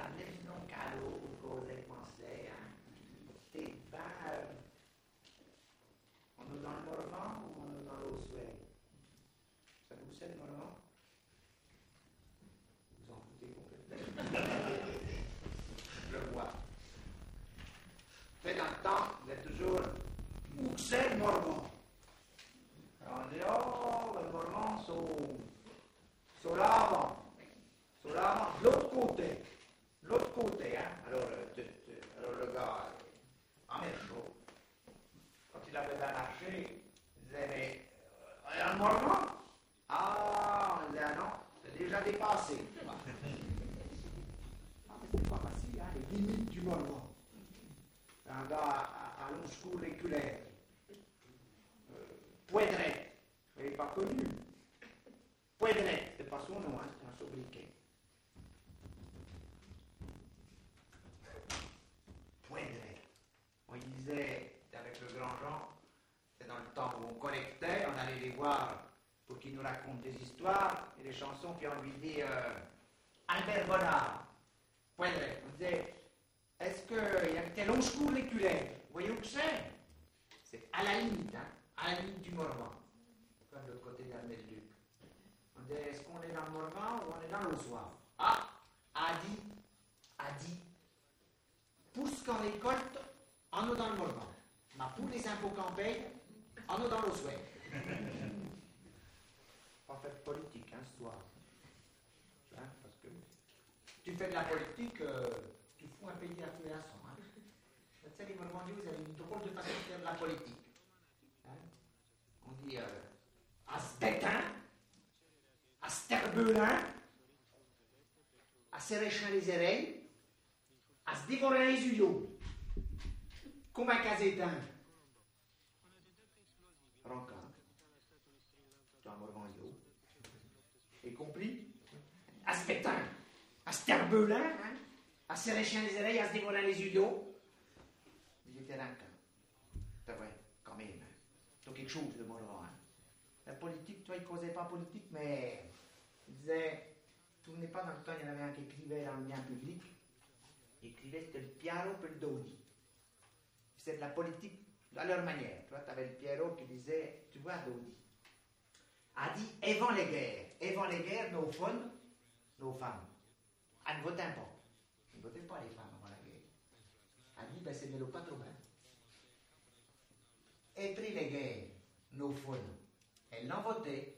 parler non cadeau, cause conseil, t'es pas. On est dans le Morvan ou on est dans l'Osway? Ça vous sait le Morvan? Vous en foutez complètement. Je le vois. Mais dans le temps, vous êtes toujours. Où c'est le Morvan? Alors on dit, oh, le Morvan, sur l'avant. Sur l'avant, de l'autre côté. De l'autre côté, hein. Alors le gars, en métro, quand il avait bien marché, il disait, mais, on est dans le Morvan? Ah, on disait, ah non, c'est déjà dépassé. Ah, mais c'est pas facile, hein, les limites du Morvan. Un gars à longe curriculaire. Poidret, il n'est pas connu. Poidret, c'est pas son nom, hein, c'est un sobriquet. Poidret. On disait, avec le grand Jean, c'est dans le temps où on collectait, on allait les voir pour qu'ils nous racontent des histoires et des chansons, puis on lui dit Albert Bonnard, Poidret. On disait, est-ce qu'il y a tel longe curriculaire? Vous voyez où que c'est? C'est à la limite, hein, à la limite du Morvan, comme de l'autre côté d'Armel-Duc. On dit, est-ce qu'on est dans le Morvan ou on est dans l'Ossoir? Ah, a dit, pour ce qu'on récolte, on est dans le Morvan. Mais pour les impôts qu'on paye, on est dans l'Ossoir. Pas fait de politique, hein, ce soir. Hein, parce que tu fais de la politique, tu fous un pays à feu et à sang. Hein. Tu sais, les Morvandiers, vous avez une drôle de façon de faire de la politique. Hein? On dit à Sbétin, à Sterbelin, à Séréchin les oreilles, à se dévorer les yeux, comme un casétin. Rencontre. Tu as un Morvandio. Et compris? À Sbétin, à Sterbelin, hein? À Séréchin les oreilles, à se dévorer les yeux. J'étais rancant. C'est vrai, quand même. C'est quelque chose de Morvan. Hein. La politique, toi, il ne causait pas politique, mais il disait, tout n'est pas dans le temps, il y en avait un qui écrivait dans le bien public. Il écrivait, c'était le Piaro et le Dodi. C'est de la politique à leur manière. Tu vois, tu avais le Piero qui disait, tu vois, Dodi, a dit, avant les guerres, nos femmes, elles ne votaient pas. Elles ne votaient pas les femmes avant la guerre. A dit, ben, c'est ne pas trop bien. Et puis les guerres, nos femmes, elles n'en votaient.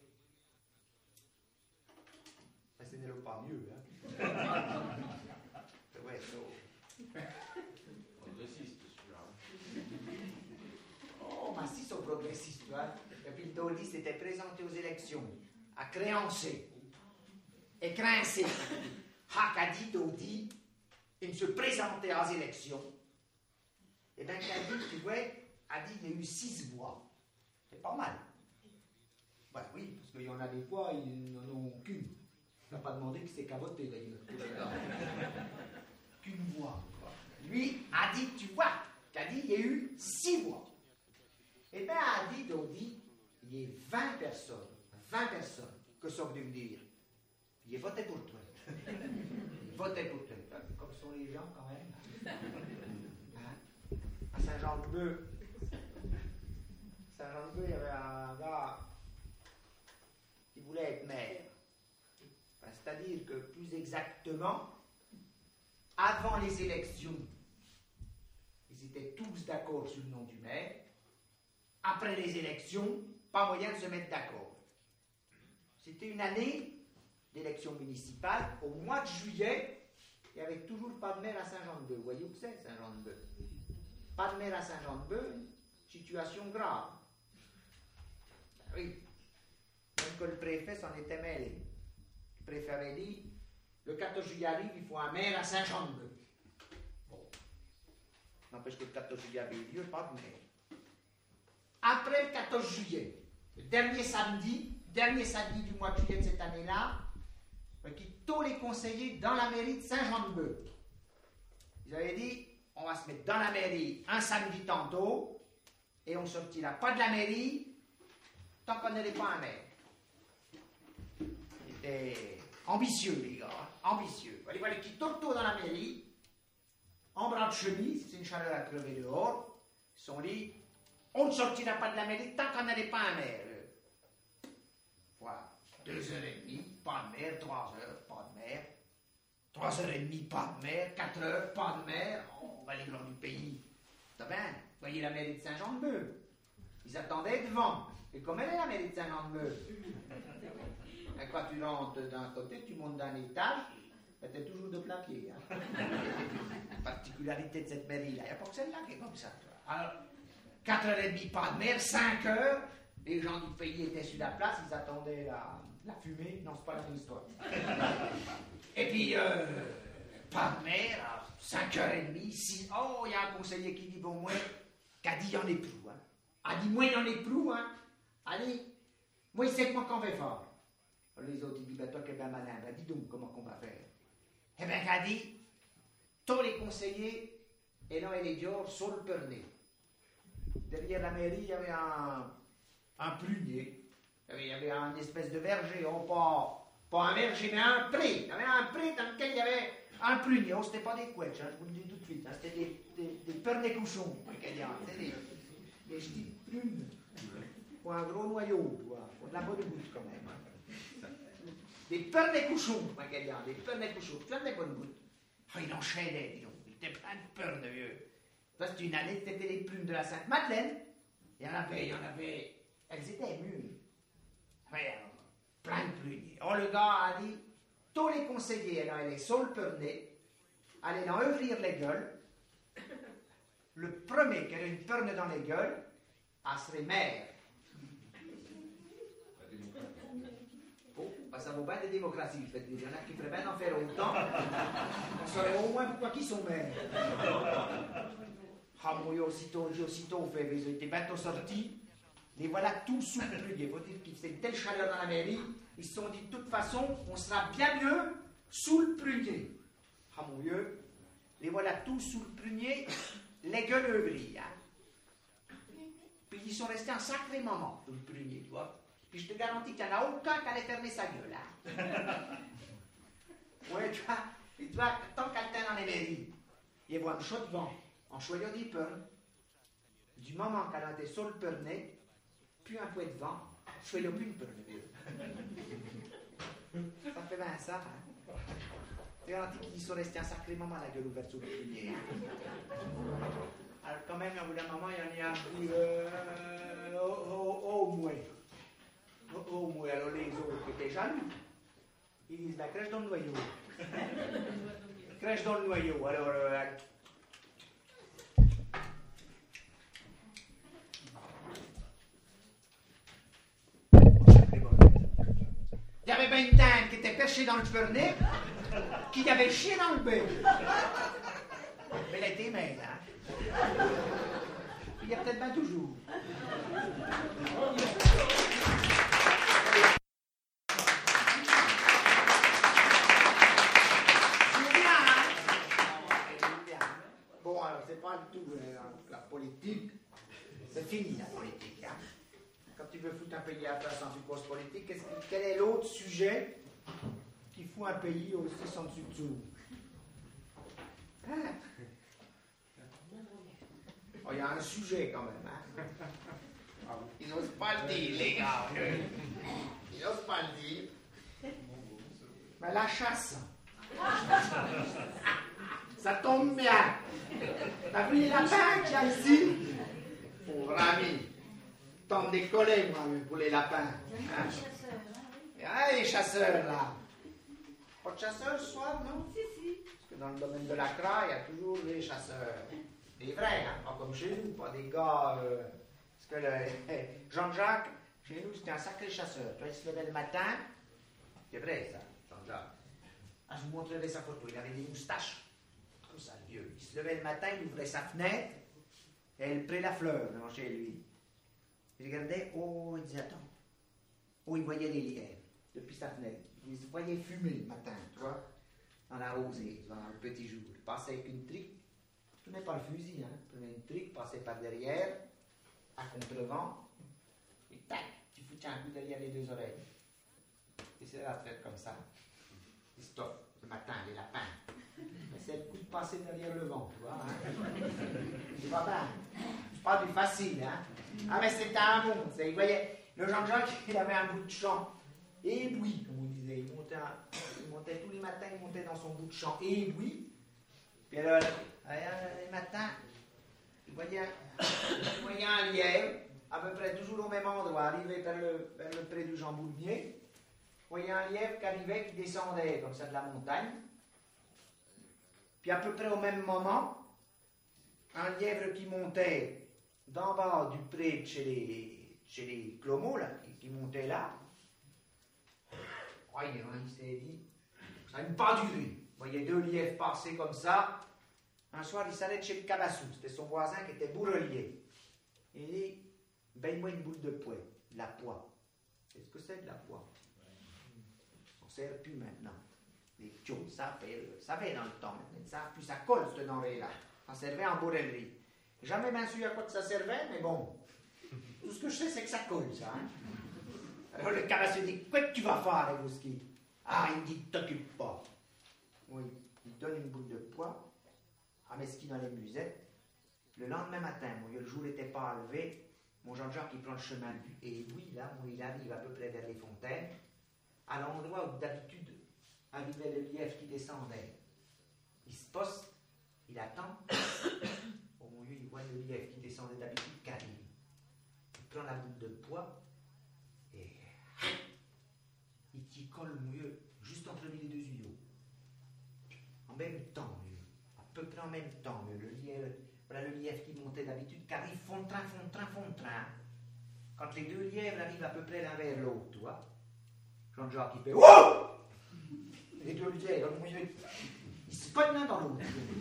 Ben, ce n'est pas mieux, hein. Ouais, Progressiste, celui-là. Oh, mais si, sont progressistes, tu vois. Et puis le Dodi s'était présenté aux élections, à créancer, et crincer. A dit Dodi, il se présentait aux élections. Et bien, Cadi, tu vois, a dit il y a eu 6 voix. C'est pas mal. Ben oui, parce qu'il y en a des fois, ils n'en ont qu'une. Tu n'as pas demandé que c'est qu'à voter, d'ailleurs. Qu'une voix. Lui a dit, tu vois, Cadi, il y a eu 6 voix. Et bien, a dit Dodi, il y a 20 personnes que ça veut dire. Il a voté pour toi. Voté pour toi. Comme sont les gens, quand même. Hein? À Saint-Jean-de-Bœuf, il y avait un gars qui voulait être maire. Enfin, c'est-à-dire que, plus exactement, avant les élections, ils étaient tous d'accord sur le nom du maire. Après les élections, pas moyen de se mettre d'accord. C'était une année d'élection municipale. Au mois de juillet, il n'y avait toujours pas de maire à Saint-Jean-de-Bœuf. Vous voyez où c'est, Saint-Jean-de-Bœuf? Pas de maire à Saint-Jean-de-Bœuf, situation grave. Ben oui. Même que le préfet s'en était mêlé. Le préfet avait dit, le 14 juillet arrive, il faut un maire à Saint-Jean-de-Bœuf. Bon. N'empêche que le 14 juillet avait eu lieu, pas de maire. Après le 14 juillet, le dernier samedi du mois de juillet de cette année-là, tous les conseillers dans la mairie de Saint-Jean-de-Bœuf. Ils avaient dit, on va se mettre dans la mairie un samedi tantôt, et on ne sortira pas de la mairie tant qu'on n'aurait pas un maire. Ils étaient ambitieux, les gars, ambitieux. Il fallait qu'ils tournent dans la mairie, en bras de chemise, c'est une chaleur à crever dehors. Ils se sont dit, on ne sortira pas de la mairie tant qu'on n'allait pas un maire. Voilà, 2h30, pas de maire, 3h, pas de maire. 3h30, pas de maire, 4h, pas de maire. On va les grands du pays. Ça va, vous voyez la mairie de Saint-Jean-de-Meuse. Ils attendaient devant. Et comme elle est la mairie de Saint-Jean-de-Meuse, et quand tu rentres d'un côté, tu montes d'un étage, elle est toujours de plein pied. Hein. La particularité de cette mairie-là, il n'y a pas que celle-là qui est comme ça. Alors, 4h30, pas de maire, 5h, les gens du pays étaient sur la place, ils attendaient la fumée. Non, c'est pas la même histoire. Et puis, pas de maire, à 5h30, 6h, oh, il y a un conseiller qui dit, bon, moi, qu'a dit, il n'y en est plus. Hein. A dit, moi, il n'y en est plus. Hein. Allez, moi, c'est moi qu'on va faire. Les autres, ils disent, ben, toi, quel ben malin, ben, dis donc, comment qu'on va faire. Eh bien, qu'a dit, tous les conseillers, et là, et les Dior, sur le perné. Derrière la mairie, il y avait un prunier. Il y avait une espèce de verger, oh, pas un verger, mais un pré. Il y avait un pré dans lequel il y avait un prunier. Oh, c'était pas des couettes, hein, je vous le dis tout de suite. Hein, c'était des pernets couchons. C'était des petites prunes. Ou un gros noyau, ou de la bonne goutte quand même. Hein. Des pernets couchons, des pernets couchons. Tu as des bonnes gouttes. Oh, il enchaînait, dis donc. Il était plein de peurs, vieux. Ça, c'était une année, c'était les plumes de la Sainte-Madeleine. Il y en avait. Elles étaient mûres. Plein de plumes. Oh, le gars a dit, tous les conseillers, alors, elle est sur le pernet, allaient en ouvrir les gueules. Le premier qui avait une perne dans les gueules, elle serait maire. Oh, bah, ça vaut pas de démocratie, je vais te dire. Il y en a qui feraient bien en faire autant. On saurait au moins pourquoi qui sont maires. Ah, moi, aussitôt, ils étaient bientôt sortis. Les voilà tous sous le truc. Il faut dire qu'il faisait une telle chaleur dans la mairie. Ils se sont dit, de toute façon, on sera bien mieux sous le prunier. Ah, mon Dieu. Les voilà tous sous le prunier, les gueules œuvries. Hein. Puis ils sont restés un sacré moment sous le prunier, tu vois. Puis je te garantis qu'il n'y en a aucun qui allait fermer sa gueule. Hein. Ouais, tu vois, tant qu'elle tient dans les mairies, ils voient un chaud de vent, en choyant des peurs. Du moment qu'elle était sur le pernet, plus un peu de vent, je fais le plus de pernet. Ça fait bien ça. Hein. C'est garanti qu'ils sont restés un sacré moment la gueule ouverte sur le prunier. Alors quand même, au bout d'un moment, il y en a un qui au moins. Au moins, alors les autres qui étaient jaloux, ils disent la crèche dans le noyau. Crèche dans le noyau. Alors, il y avait bien une dinde qui était perchée dans le pernet, qui avait chié dans le bec. Mais elle était maigre, hein. Il y a peut-être bien toujours. Bon, alors, c'est pas du tout la politique. C'est fini, la politique, hein. Quand tu veux foutre un pays à la place en suppose politique, quel est l'autre sujet qui fout un pays aussi sans dessus dessous? Hein? Oh, il y a un sujet quand même. Hein? Ils n'osent pas le dire, les gars. Ils n'osent pas le dire. Mais la chasse, ça tombe bien. T'as vu les lapins qu'il y a ici? Pauvre ami. Tant décollé, moi, pour les lapins. Hein? Ah, les chasseurs, là. Pas de chasseurs ce soir, non? Si. Parce que dans le domaine de la CRA, il y a toujours des chasseurs. Des vrais, hein? Pas comme chez nous, pas des gars... Parce que Jean-Jacques, chez nous, c'était un sacré chasseur. Tu vois, il se levait le matin. C'est vrai, ça, Jean-Jacques. Ah, je vous montrerai sa photo. Il avait des moustaches. Comme ça, le vieux. Il se levait le matin, il ouvrait sa fenêtre. Et elle prenait la fleur devant chez lui. Il regardait, oh, il disait, attends. Oh, il voyait les lièvres depuis sa fenêtre. Il se voyait fumer le matin, tu vois, dans la rosée, dans le petit jour. Il passait avec une trique. Il ne prenait pas le fusil, hein. Il prenait une trique, passait par derrière, à contre-vent, et tac, tu foutais un coup derrière les deux oreilles. Et c'est la traite comme ça. Il stoffe le matin, les lapins. passer derrière le vent, tu vois. Hein? Tu vois bien. C'est pas du facile, hein. Ah, mais c'était un bon. Il voyait, le Jean-Jacques, il avait un bout de champ ébloui, comme on disait. Il montait tous les matins, il montait dans son bout de champ ébloui. Puis alors, les matins, il voyait un lièvre, à peu près toujours au même endroit, arrivé vers le pré du Jean Boulmier. Il voyait un lièvre qui arrivait, qui descendait comme ça de la montagne. Puis à peu près au même moment, un lièvre qui montait d'en bas du pré de chez les Clomeaux, là, qui montait là. Il s'est dit, ça n'a pas duré. Il voyait deux lièvres passer comme ça. Un soir, il s'allait chez le Cabassou. C'était son voisin qui était bourrelier. Il dit, baigne-moi une boule de pois, de la poix. Qu'est-ce que c'est de la poix? On ne sert plus maintenant. Les ptios, ça fait dans le temps maintenant. Ils ne savent plus, ça colle cette denrée-là. Ça servait en bourrellerie. Jamais bien su à quoi ça servait, mais bon. Tout ce que je sais, c'est que ça colle, ça. Hein? Alors le Cabassou dit, quoi que tu vas faire, Rebouski? Ah, il me dit, t'occupe pas. Oui, il donne une boule de pois à Mesquine dans les musettes. Le lendemain matin, le jour n'était pas levé, mon Jean-Jacques il prend le chemin et oui, là, il arrive à peu près vers les fontaines, à l'endroit où d'habitude arrivait le lièvre qui descendait. Il se poste, il attend. Au milieu, il voit le lièvre qui descendait d'habitude qui arrive. Il prend la boule de pois et il t'y colle au milieu, juste entre les deux yeux. En même temps, à peu près en même temps, le lièvre qui montait d'habitude, qui arrive fond de train. Quand les deux lièvres arrivent à peu près l'un vers l'autre, tu vois, Jean-Jacques il fait wow! Les deux lièvres, ils se pognent l'un dans l'autre.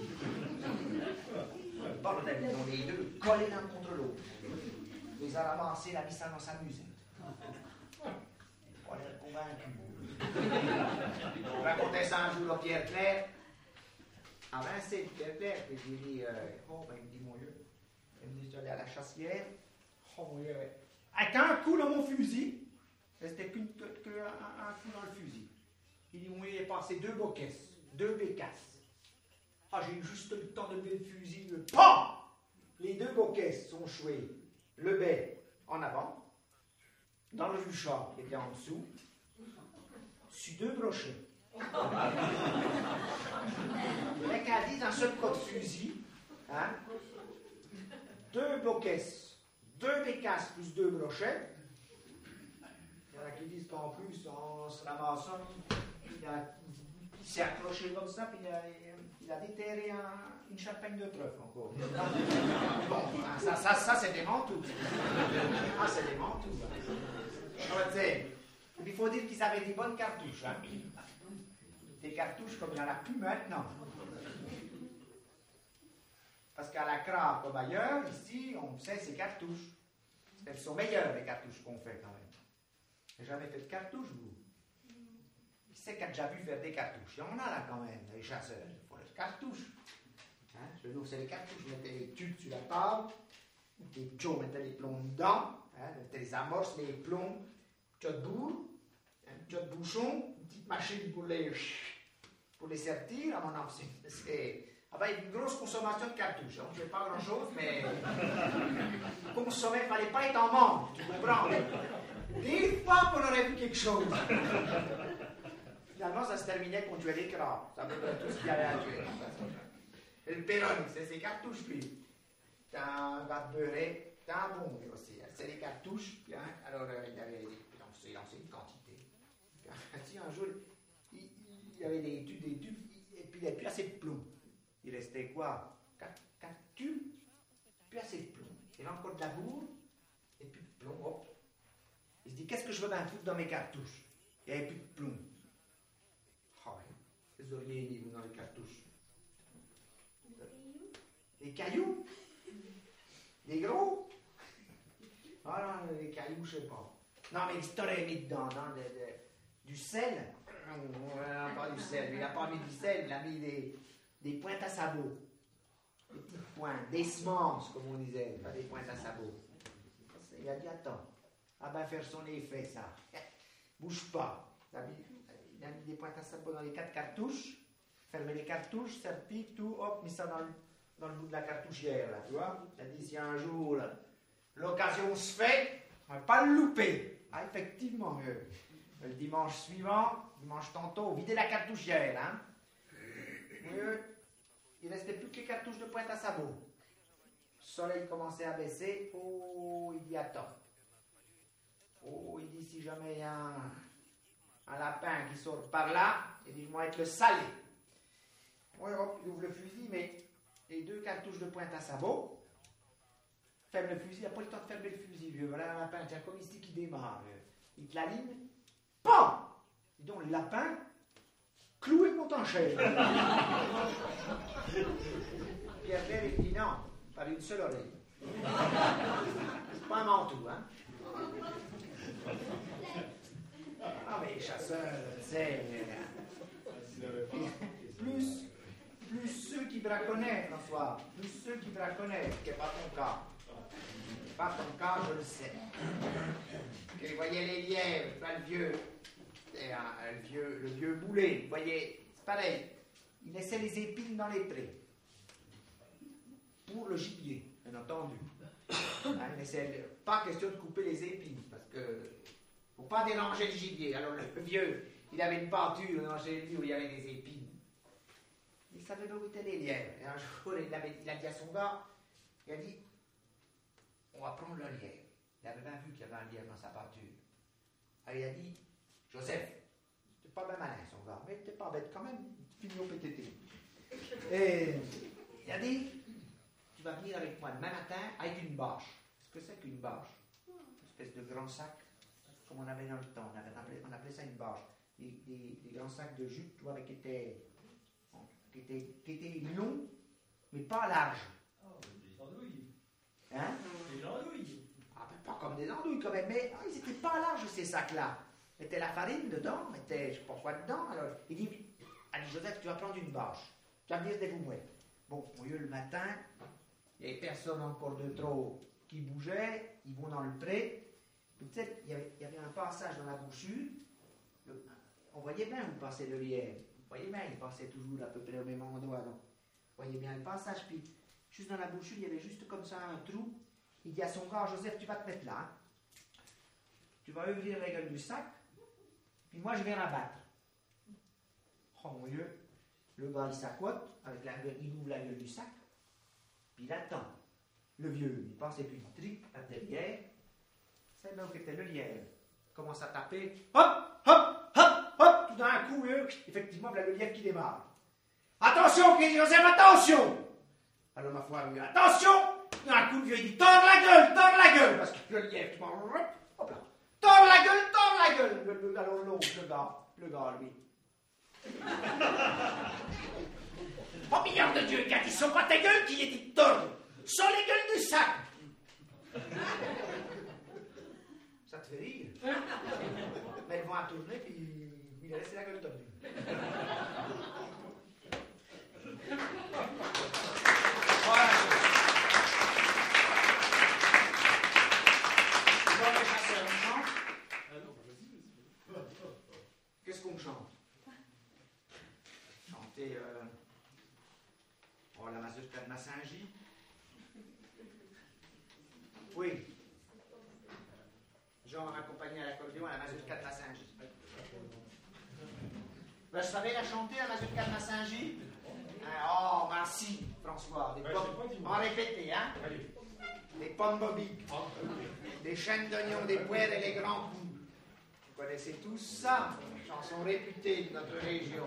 Bordel, les deux collés l'un contre l'autre. Ils ont ramassé la vis dans sa musette. On est convaincu. On racontait ça un jour à Pierre Clair. À Vincennes, Pierre Clair, et je lui dis, il me dit, mon Dieu, il me dit, je suis allé à la chasse hier. Mon Dieu, avec un coup dans mon fusil, c'était qu'un coup dans le fusil. Il dit, mon Dieu, il est passé 2 bocasses, 2 bécasses. Ah, j'ai eu juste le temps de lever le fusil, PAM! Les 2 bocasses sont chouées, le bec en avant, dans le juchard qui était en dessous, sur 2 brochets. Le cas dit d'un seul coup de fusil, hein, 2 bocasses, 2 bécasses plus 2 brochets. Il y en a qui disent qu'en plus, en se ramassant, il s'est accroché comme ça, puis il a déterré une champagne de trèfle encore. Bon, ça c'est des mantous. Ah, c'est des mantous. Il faut dire qu'ils avaient des bonnes cartouches. Hein. Des cartouches comme il n'y en a plus maintenant. Parce qu'à la Crave comme ailleurs, ici, on sait ces cartouches. Elles sont meilleures, les cartouches qu'on fait quand même. Vous n'avez jamais fait de cartouches, vous? Qui c'est qui a déjà vu faire des cartouches? Il y en a là quand même, les chasseurs. Il faut les cartouches. Hein? Chez nous, c'est les cartouches. Vous mettez les tubes sur la table. Les ptios mettaient les plombs dedans. Hein? Mettez les amorces, les plombs. Un petit bourre, un petit bouchon, une petite machine pour les sertir. À mon avis, c'est une grosse consommation de cartouches. On ne fait pas grand-chose, mais consommer, il ne fallait pas être en manque, tu comprends? Des fois qu'on aurait vu quelque chose. Finalement, ça se terminait qu'on tuait les crabes. C'est à peu près tout ce qu'il y avait à tuer. Et le Péroni, c'est ces cartouches, puis. T'as un bas de beurré, t'as un bon aussi. C'est les cartouches, puis, hein, alors il y avait il lançait une quantité. Puis, un jour, il y avait des tubes, et puis il n'y avait plus assez de plomb. Il restait quoi? 4 tubes, plus assez de plomb. Il y avait encore de la bourre, et plus de plomb. Hop. Il se dit, qu'est-ce que je veux bien foutre dans mes cartouches? Il n'y avait plus de plomb. Oh, qu'est-ce que vous auriez mis dans les cartouches? Des cailloux? Des gros? Ah non, les cailloux, je ne sais pas. Non, mais il t'aurait mis dedans, non, du sel. Non, pas du sel. Il n'a pas mis du sel, il a mis des pointes à sabot. Des petites pointes, des semences, comme on disait, pas des pointes à sabot. Il a dit, attends, ah ben faire son effet, ça. Bouge pas. Il a mis des pointes à sabot dans les 4 cartouches. fermer les cartouches, certif, tout, hop, mis ça dans le bout de la cartouchière, là, tu vois. Il a dit, si un jour l'occasion se fait, on va pas le louper. Ah, effectivement, le dimanche suivant, dimanche tantôt, vider la cartouchière, hein. Il restait plus que les cartouches de pointe à sabot. Le soleil commençait à baisser. Oh, il dit attends. Oh, il dit si jamais il y a un lapin qui sort par là, il dit je vais être le salé. Oui, hop, il ouvre le fusil, mais les 2 cartouches de pointe à sabot, ferme le fusil, il n'a pas le temps de fermer le fusil, vieux. Voilà un lapin, tiens, comme ici qui démarre. Il te l'aligne, PAM! Dis donc, le lapin, cloué contre un chêne. Pierre Claire, il dit non, par une seule oreille. C'est pas un manteau, hein. Ah, mais les chasseurs, c'est. Plus ceux qui braconnaient, François, plus ceux qui braconnaient, ce qui n'est pas ton cas. Pas ton cas, je le sais. Vous voyez les lièvres, pas le vieux boulet, vous voyez, c'est pareil. Il laissait les épines dans les prés. Pour le gibier, bien entendu. Pas question de couper les épines, parce que faut pas déranger le gibier. Alors le vieux, il avait une pâture dans chez lui où il y avait des épines. Il savait où étaient les lièvres. Et un jour, il a dit à son gars, il a dit, on va prendre le lièvre. Il avait bien vu qu'il y avait un lièvre dans sa pâture. Alors il a dit, Joseph, c'était pas bien malin son gars, mais t'es pas bête quand même, fini au PTT. Et il a dit, tu vas venir avec moi demain matin avec une bâche. Qu'est-ce que c'est qu'une bâche? Une espèce de grand sac, comme on avait dans le temps. On appelait ça une bâche. Des grands sacs de jute, tu vois, qui étaient longs, mais pas larges. Ah, des andouilles. Hein? Des andouilles. Ah, ben, pas comme des andouilles quand même, mais ils n'étaient pas larges ces sacs-là. Mettait la farine dedans, mettait je sais pas quoi dedans. Alors, il dit, allez Joseph, tu vas prendre une bâche. Tu vas venir dévouer. Bon, au lieu le matin, il n'y avait personne encore de trop qui bougeait, ils vont dans le pré. Peut-être il y avait un passage dans la bouchure. On voyait bien où passait le lièvre. Vous voyez bien, il passait toujours à peu près au même endroit. Donc. Vous voyez bien le passage. Puis, juste dans la bouchure, il y avait juste comme ça un trou. Il dit à son gars, Joseph, tu vas te mettre là. Hein. Tu vas ouvrir la gueule du sac. Puis moi, je vais rabattre. Oh mon Dieu. Le gars, il s'accote, il ouvre la gueule du sac. Puis il attend. Le vieux, il passait plus de tripe à derrière. C'est là où était le lièvre. Il commence à taper. Hop, hop, hop, hop. Tout d'un coup, effectivement, voilà le lièvre qui démarre. Attention, dit Joseph, attention. Alors, ma foi, lui, attention. D'un coup, le vieux, il dit, tord la gueule. Parce que le lièvre, hop là. Tord la gueule. Alors, l'autre, le gars, lui. Oh, milliard de Dieu, quand ils sont pas ta gueule qui est dit tordre. Sans les gueules du sac. Ça te fait rire. Mais ils vont à tourner, puis il a laissé la gueule tordue. Voilà. Bon, les chasseurs, on chante. Ah non, vas-y. Qu'est-ce qu'on chante? Chanter la mazurka de Massingy. Oui. Jean accompagné à l'accordéon à la mazurka de Massingy. Ben, je savais la chanter, la mazurka de Massingy. Oh, merci, François. Des pommes. On répétait, hein? Allez. Des pommes bobiques, des chaînes d'oignons, des poires et les grands coups. Vous connaissez tous ça, chanson réputée de notre région.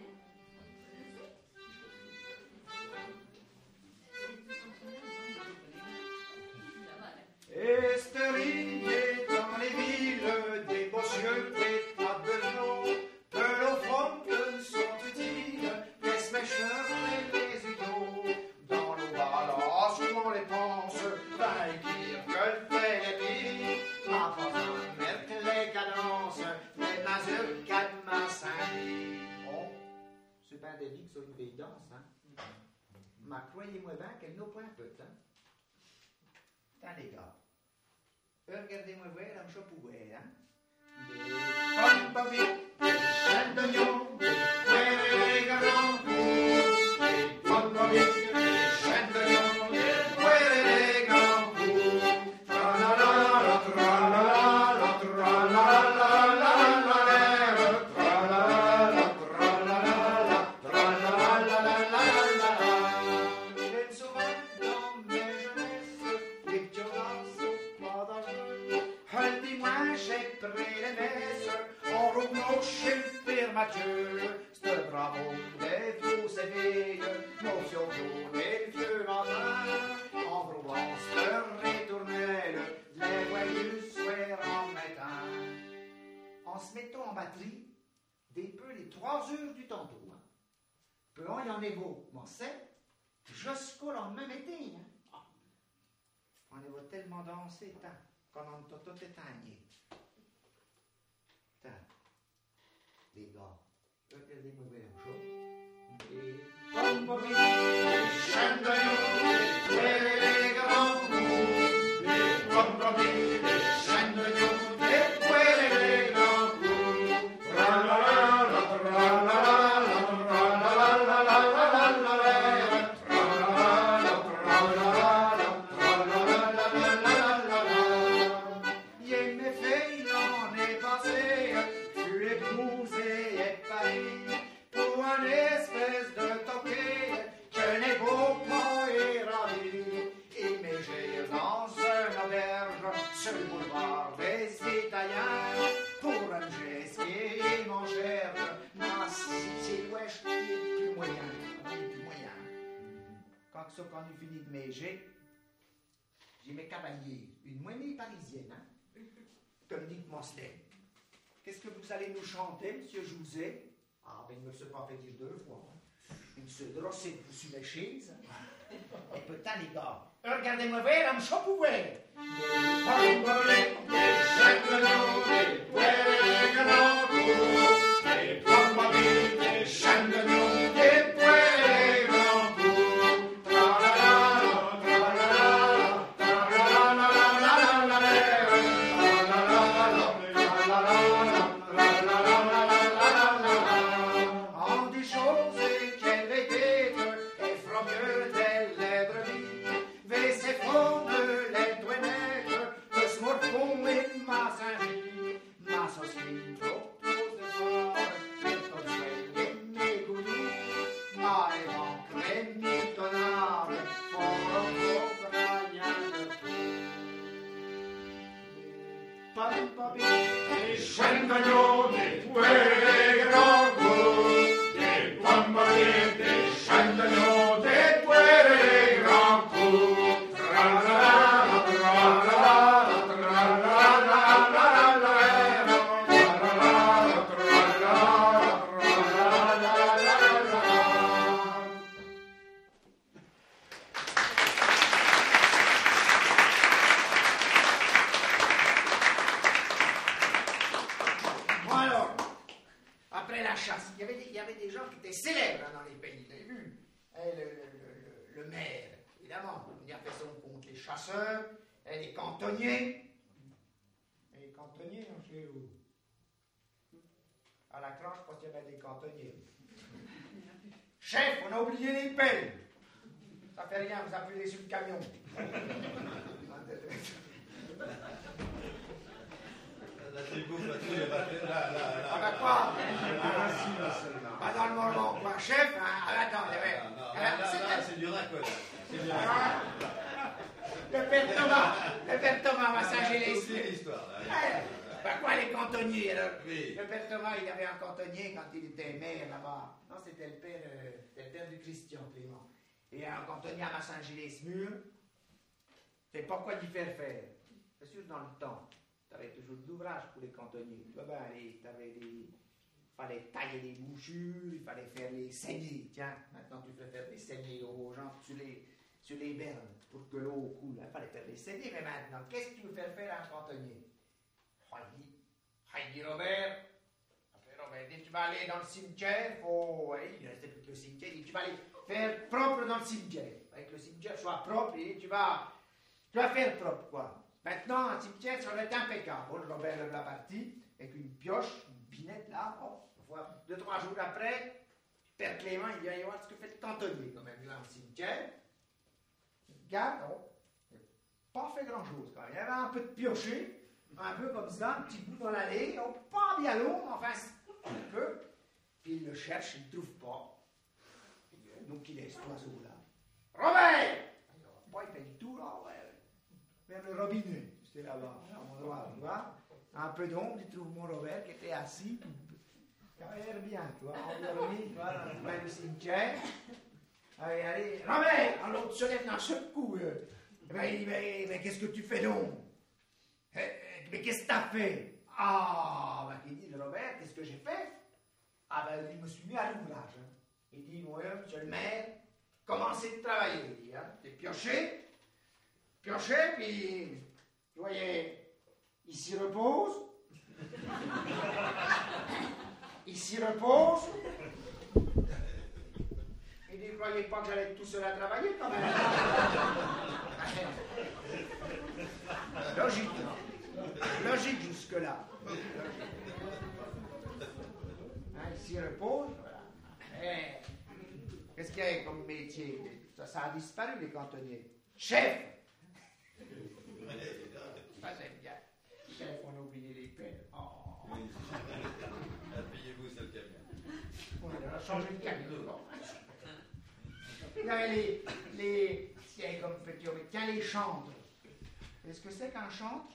Esterillé dans les villes des boscieux, des tableaux, de l'offrande sont utiles, les smècheurs et les uyaux. Dans le balance, on les pense, d'un équilibre que fait les billes, en faisant mettre les cadences, les mazurkas de Massingy. Oh, c'est bien des vies qui sont une vieille danse, hein. Mais croyez-moi bien qu'elle n'a point peu, hein. Tiens, les gars. Regardez-moi voir, un chat pour voir, hein. Des pommes bobiques, des chaînes d'oignons, des poires et les grands coups. Mathieu, ce bravo des vieux s'éveille, nos jaunes et le vieux matin, en Provence, le ritournelle, les voyous soirs en matin. En se mettant en batterie, des peu les 3 heures du tantôt. Hein. Peu il y en est beau, m'en sait, jusqu'au lendemain matin. Hein. On est va tellement dansé, qu'on en a tout éteigné. Les gars, regardez-moi bien un jour. Les pommes, les chaînes de nous, les grands coups. Les pommes, les chaînes de nous, les grands coups. Ra-la-la, ra-la-la, sur le boulevard des Italiens, pour un geste et mon cher, ma c'est wesh, plus moyen, plus moyen. Quand ça, quand on finit de méger, j'ai mes cavaliers, une moignée parisienne, hein, comme dit Monstein. Qu'est-ce que vous allez nous chanter, monsieur Jouzet? Ah, ben, il ne me s'est pas fait dire 2 fois. Hein. Il se drossait sur les chaises. Et putain, les gars, regardez-moi voir, on me chope ou voir. Chef, on a oublié les pelles. Ça fait rien, vous appelez sur le camion. Ah bah quoi? Pas dans le moment, quoi. Chef, hein? Attends, c'est du raccord. Le père Thomas va s'ager les C'est l'histoire. Bah quoi, les cantonniers, alors? Oui. Le père Thomas, il avait un cantonnier quand il était maire là-bas. Non, c'était le père du Christian Clément. Et il y a un cantonnier à Saint-Gilles-Mur. C'est pas quoi d'y faire. C'est sûr, dans le temps, tu avais toujours de l'ouvrage pour les cantonniers. Tu vois, ben, il fallait tailler les bouchures, il fallait faire les saignées. Tiens, maintenant tu fais faire des saignées aux gens sur les bernes pour que l'eau coule. Il fallait faire des saignées, mais maintenant, qu'est-ce que tu veux faire à un cantonnier? Il dit Robert, tu vas aller dans le cimetière, il ne restait plus que le cimetière, il dit, tu vas aller faire propre dans le cimetière, avec le cimetière soit propre, et tu vas faire propre, quoi. Maintenant, un cimetière, ça va être impeccable. Bon, Robert lève la partie, avec une pioche, une binette, là, 2-3 jours après, Père Clément, il vient y voir ce que fait le cantonnier, quand même, là, au cimetière. Il regarde, il n'a pas fait grand-chose, quand même. Il y avait un peu de pioché, un peu comme ça, un petit bout dans l'allée, pas bien long, mais enfin, un peu. Puis il le cherche, il ne le trouve pas. Donc il laisse l'oiseau là. Robert! Il fait du tout là, vers le robinet. C'était là-bas, à mon droit, tu vois. Un peu d'ombre, il trouve mon Robert qui était assis. Ça a l'air bien, tu vois, endormi, tu vois, dans le cimetière. Allez, Robert! Alors l'autre se lève d'un seul coup. Mais qu'est-ce que tu fais donc? Mais qu'est-ce que t'as fait? Ah, il dit, Robert, qu'est-ce que j'ai fait? Ah, il me suis mis à l'ouvrage. Hein. Il dit, moi, monsieur le maire, commencez de travailler. Il dit, hein, t'es pioché, puis, vous voyez, il s'y repose. Il s'y repose. Il dit, vous croyez pas que j'allais être tout seul à travailler quand même? Logique, non? Logique jusque-là. Hein, il s'y repose, voilà. Qu'est-ce qu'il y a comme métier? Ça a disparu, les cantonniers. Chef! Ça, j'aime bien. Chef, on a oublié les peines. Oh. Payez-vous, c'est le camion. On a changé de camion. Il y avait tiens, comme petit homme, tiens, les chantres. Qu'est-ce que c'est qu'un chantre?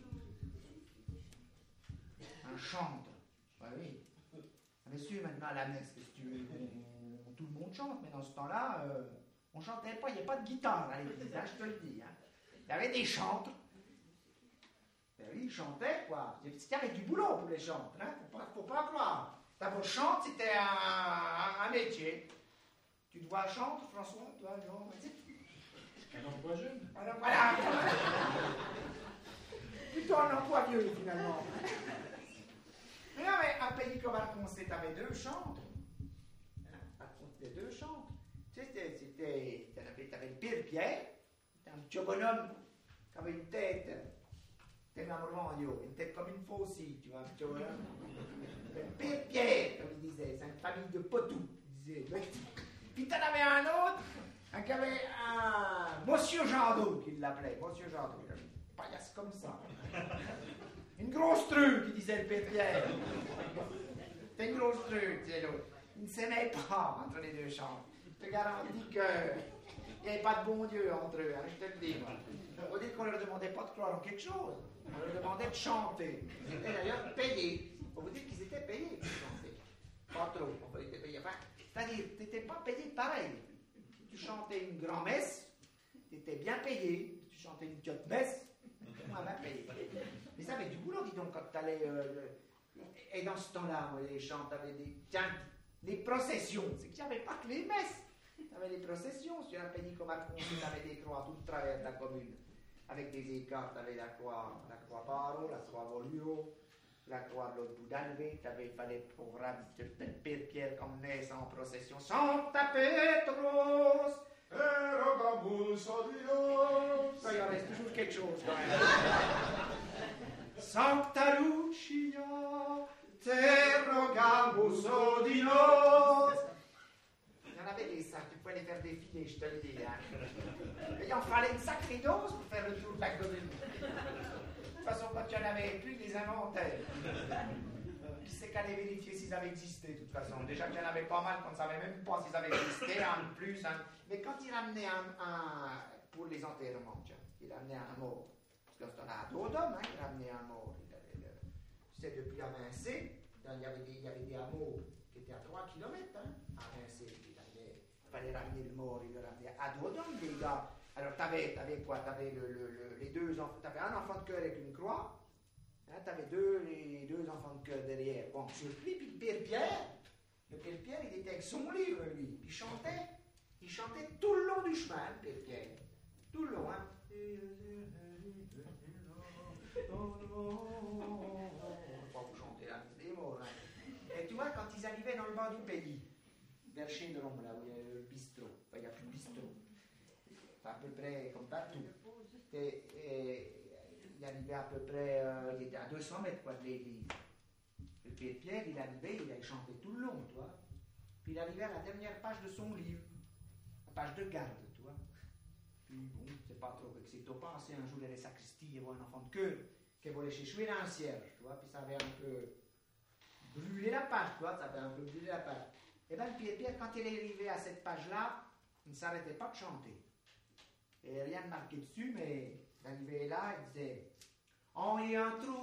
Un chantre. Oui. Monsieur, maintenant à la messe, qu'est-ce que tu veux? Tout le monde chante, mais dans ce temps-là, on chantait pas, il n'y avait pas de guitare à l'église, hein, je te le dis. Hein. Il y avait des chantres. Ben oui, ils chantaient, quoi. Il y avait du boulot pour les chantres, hein. Faut pas croire. D'abord, chante, c'était un métier. Tu dois chanter, François, toi, non? Un emploi jeune. Alors, voilà. Plutôt un emploi vieux, finalement. Mais non, mais un pays comme Arconce, t'avais deux chantres. Arconce, t'avais deux chantres. Tu sais, t'avais le père Pierre, c'était un petit bonhomme qui avait une tête. C'était un morvandio, une tête comme une faucille, tu vois, un petit bonhomme. Le père Pierre, comme il disait, c'est une famille de potou, il disait. Puis t'en avais un autre, qui avait un Monsieur Jandot, qu'il l'appelait, Monsieur Jandot, il avait une paillasse comme ça. Une grosse truc, il disait le père Pierre. C'était une grosse truc, disait l'autre. Ils ne s'aimaient pas entre les deux chants. Je te garantis qu'il n'y avait pas de bon Dieu entre eux, hein, je te le dis. On va dire qu'on ne leur demandait pas de croire en quelque chose. On leur demandait de chanter. Ils étaient d'ailleurs payés. On vous dire qu'ils étaient payés pour chanter. Pas trop, on était payés. Enfin, c'est-à-dire, tu n'étais pas payé pareil. Tu chantais une grand-messe, tu étais bien payé. Tu chantais une petite messe, tu étais moins bien payé. Mais ça avait du boulot, dis donc, quand tu allais... Et dans ce temps-là, les chants, tu avais des processions. C'est qu'il n'y avait pas que les messes. Tu avais des processions. Sur un pays comme Arconce, tu avais des croix tout à travers de la commune. Avec des écarts, tu avais la croix Paro, la croix Volio, la croix de l'autre bout d'Alvé. Il fallait programmer le père Pierre comme naisse en procession. Sancta Petros, Erogamus a Dios. Ça, il en reste toujours quelque chose quand même. Sancta Lucia, te rogamus odinos. Il y en avait des sacs, tu pouvais les faire défiler, je te le dis. Hein. Il en fallait une sacrée dose pour faire le tour de la commune. De toute façon, quand il y en avait plus, ils les inventaient. Qui c'est qu'allait vérifier s'ils avaient existé, de toute façon. Déjà qu'il y en avait pas mal, qu'on ne savait même pas s'ils avaient existé, un de plus. Mais quand il ramenait un pour les enterrements, tiens, il ramenait un mort. Parce que c'était à Dodome, hein, il ramenait un mort. Tu sais, depuis à Vincé, il y avait des hameaux qui étaient à 3 km, hein, à Vincé. Il fallait ramener le mort, il le ramenait à Dodome, les gars. Alors, t'avais quoi? T'avais les deux enfants, t'avais un enfant de cœur avec une croix, hein, t'avais les deux enfants de cœur derrière. Bon, surpris, puis le père Pierre, il était avec son livre, lui. Il chantait tout le long du chemin, le père Pierre. Tout le long, hein. Pas vous chanter la mise des morts, hein. Et tu vois, quand ils arrivaient dans le bas du pays, vers Chédron, là où il y a le bistrot, enfin, il n'y a plus de bistrot, enfin, à peu près comme partout. Il arrivait à peu près, il était à 200 mètres quoi, de l'église. Le père Pierre, il arrivait, il chantait tout le long, tu vois. Puis il arrivait à la dernière page de son livre, la page de garde, tu vois. Puis bon, c'est pas trop excitant. Pensez un jour à la sacristie, il y avait un enfant de cœur qui voulait échouer dans un cierge, tu vois. Puis ça avait un peu brûlé la page, tu vois, ça avait un peu brûlé la page. Et bien, le père Pierre, quand il est arrivé à cette page-là, il ne s'arrêtait pas de chanter. Et rien de marqué dessus, mais il arrivait là, il disait en y a un trou,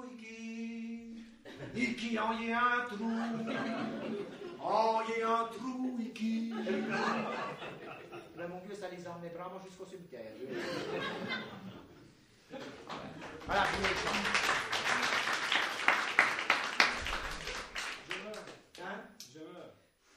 Iki, en y a un trou, en y a un trou, Iki. Là, mon vieux, ça les emmenait vraiment jusqu'au cimetière. Voilà, hein? Je meurs.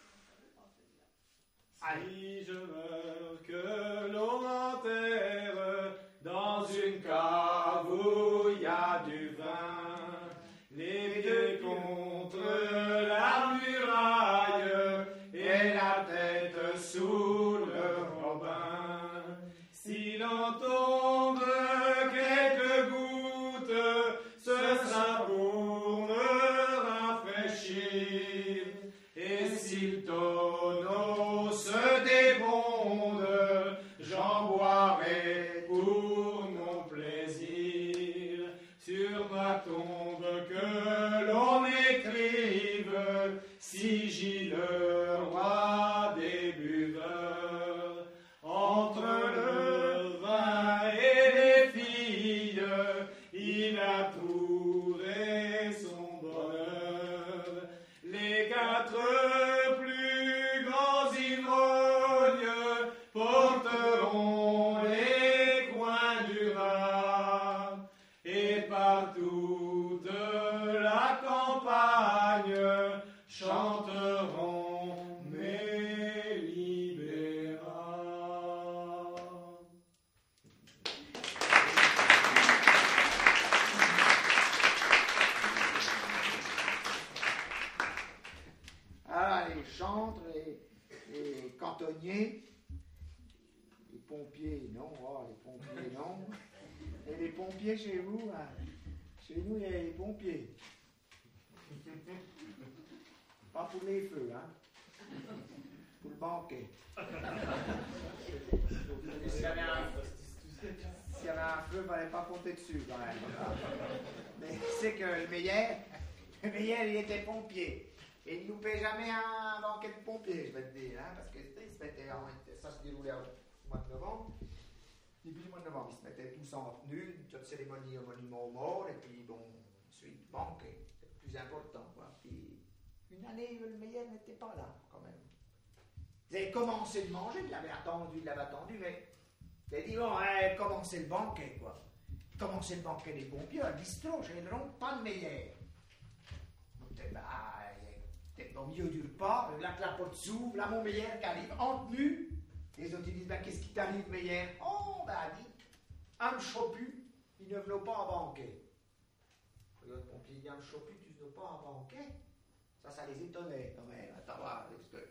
Allez. Si je meurs, que l'on m'enterre dans une cave où il y a du vin, les pieds contre la muraille et la tête sous le robin. Si l'on tombe quelques gouttes, ce sera pour me rafraîchir. Et si le tonneau se débonde, j'en boirai pour mon plaisir. Sur ma tombe que l'on écrive, Sigil le roi des buveurs. Entre le vin et les filles, il a trouvé son bonheur. Les quatre plus grands ivrognes porteront les coins du Rhin, et partout de la campagne chanteront mes libéraux. Ah, les chantres, les cantonniers, les pompiers, non, oh, les pompiers, non. Et les pompiers chez vous, hein? Chez nous, il y a les pompiers. Pas pour les feux, hein? Pour le banquet. S'il y avait un feu, il ne fallait pas compter dessus, quand même. Mais c'est que le meilleur, il était pompier. Et il ne loupait jamais un banquet de pompiers, je vais te dire, hein, parce que ça se déroulait au mois de novembre. Début du mois de novembre, ils se mettaient tous en tenue, une petite cérémonie au monument aux morts, et puis bon, ensuite, banquet, c'est le plus important, quoi. Puis, une année, le meilleur n'était pas là, quand même. Ils avaient commencé de manger, il l'avait attendu, mais il a dit, bon, commencez le banquet, quoi. Commencez le banquet des pompiers, un bistrot, chez le rond, pas de meilleur. Donc, peut-être au milieu du repas, là que la porte s'ouvre, là mon meilleur qui arrive en tenue. Les autres ils disent, ben, qu'est-ce qui t'arrive, meilleur? Oh, ben, dit, un chopu, il ne venait pas en banquet. Le pompier dit, un chopu, tu ne venais pas en banquet? Ça les étonnait quand même, à savoir, parce que,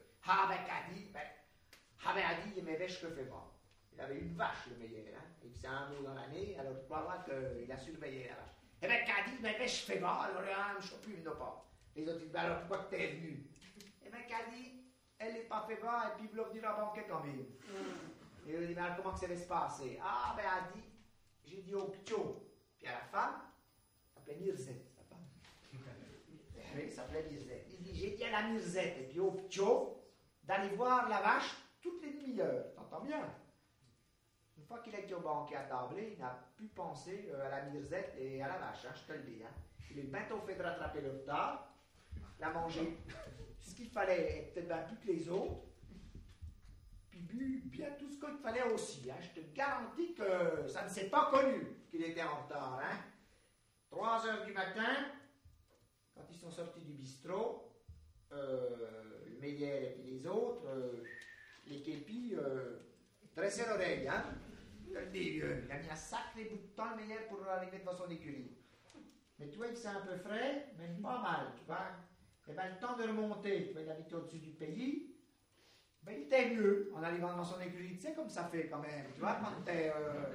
il aimait vache que fait pas. Il avait une vache, le meilleur, hein. Il faisait un mot dans l'année, alors tu vas voir qu'il a surveillé la vache. Eh bien, Caddy, mais vache fait pas, alors un chopu, il ne venait pas. Les autres disent, ben alors pourquoi tu es venu? Eh bien, Caddy, elle n'est pas fait bas, et puis il veut venir en banquet quand même. Et il dit, ben comment que ça va se passer? Ah, ben, elle dit, j'ai dit au ptio. Puis à la femme, ça s'appelait Mirzette, sa femme. Oui, ça s'appelait Mirzette. Il dit, j'ai dit à la Mirzette, et puis au ptio, d'aller voir la vache toutes les demi-heures. T'entends bien? Une fois qu'il a été au banquet à tablé, il n'a plus pensé à la Mirzette et à la vache, hein, je te le dis. Hein. Il est bientôt fait de rattraper le retard. Il a mangé ce qu'il fallait, et peut-être bien plus que les autres, puis bu bien tout ce qu'il fallait aussi. Hein. Je te garantis que ça ne s'est pas connu qu'il était en retard. Hein. 3 heures du matin, quand ils sont sortis du bistrot, le meilleur et puis les autres, les képis, dressaient l'oreille. Hein. Je te le dis, il a mis un sacré bout de temps, le meilleur, pour arriver devant son écurie. Mais tu vois que c'est un peu frais, mais pas mal, tu vois. Et bien, le temps de remonter, tu vois, il habitait au-dessus du pays, ben, il était mieux en arrivant dans son écurie. Tu sais comme ça fait quand même, tu vois, quand t'es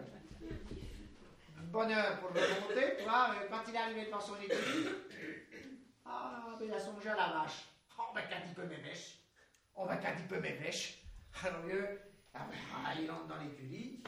bonne heure pour remonter, tu vois, quand il est arrivé devant son écurie, ah, ben, il a songé à la vache. Oh, ben, quand il peut mes mèches. Oh, ben, quand il peut mes mèches. Alors, il rentre dans l'écurie.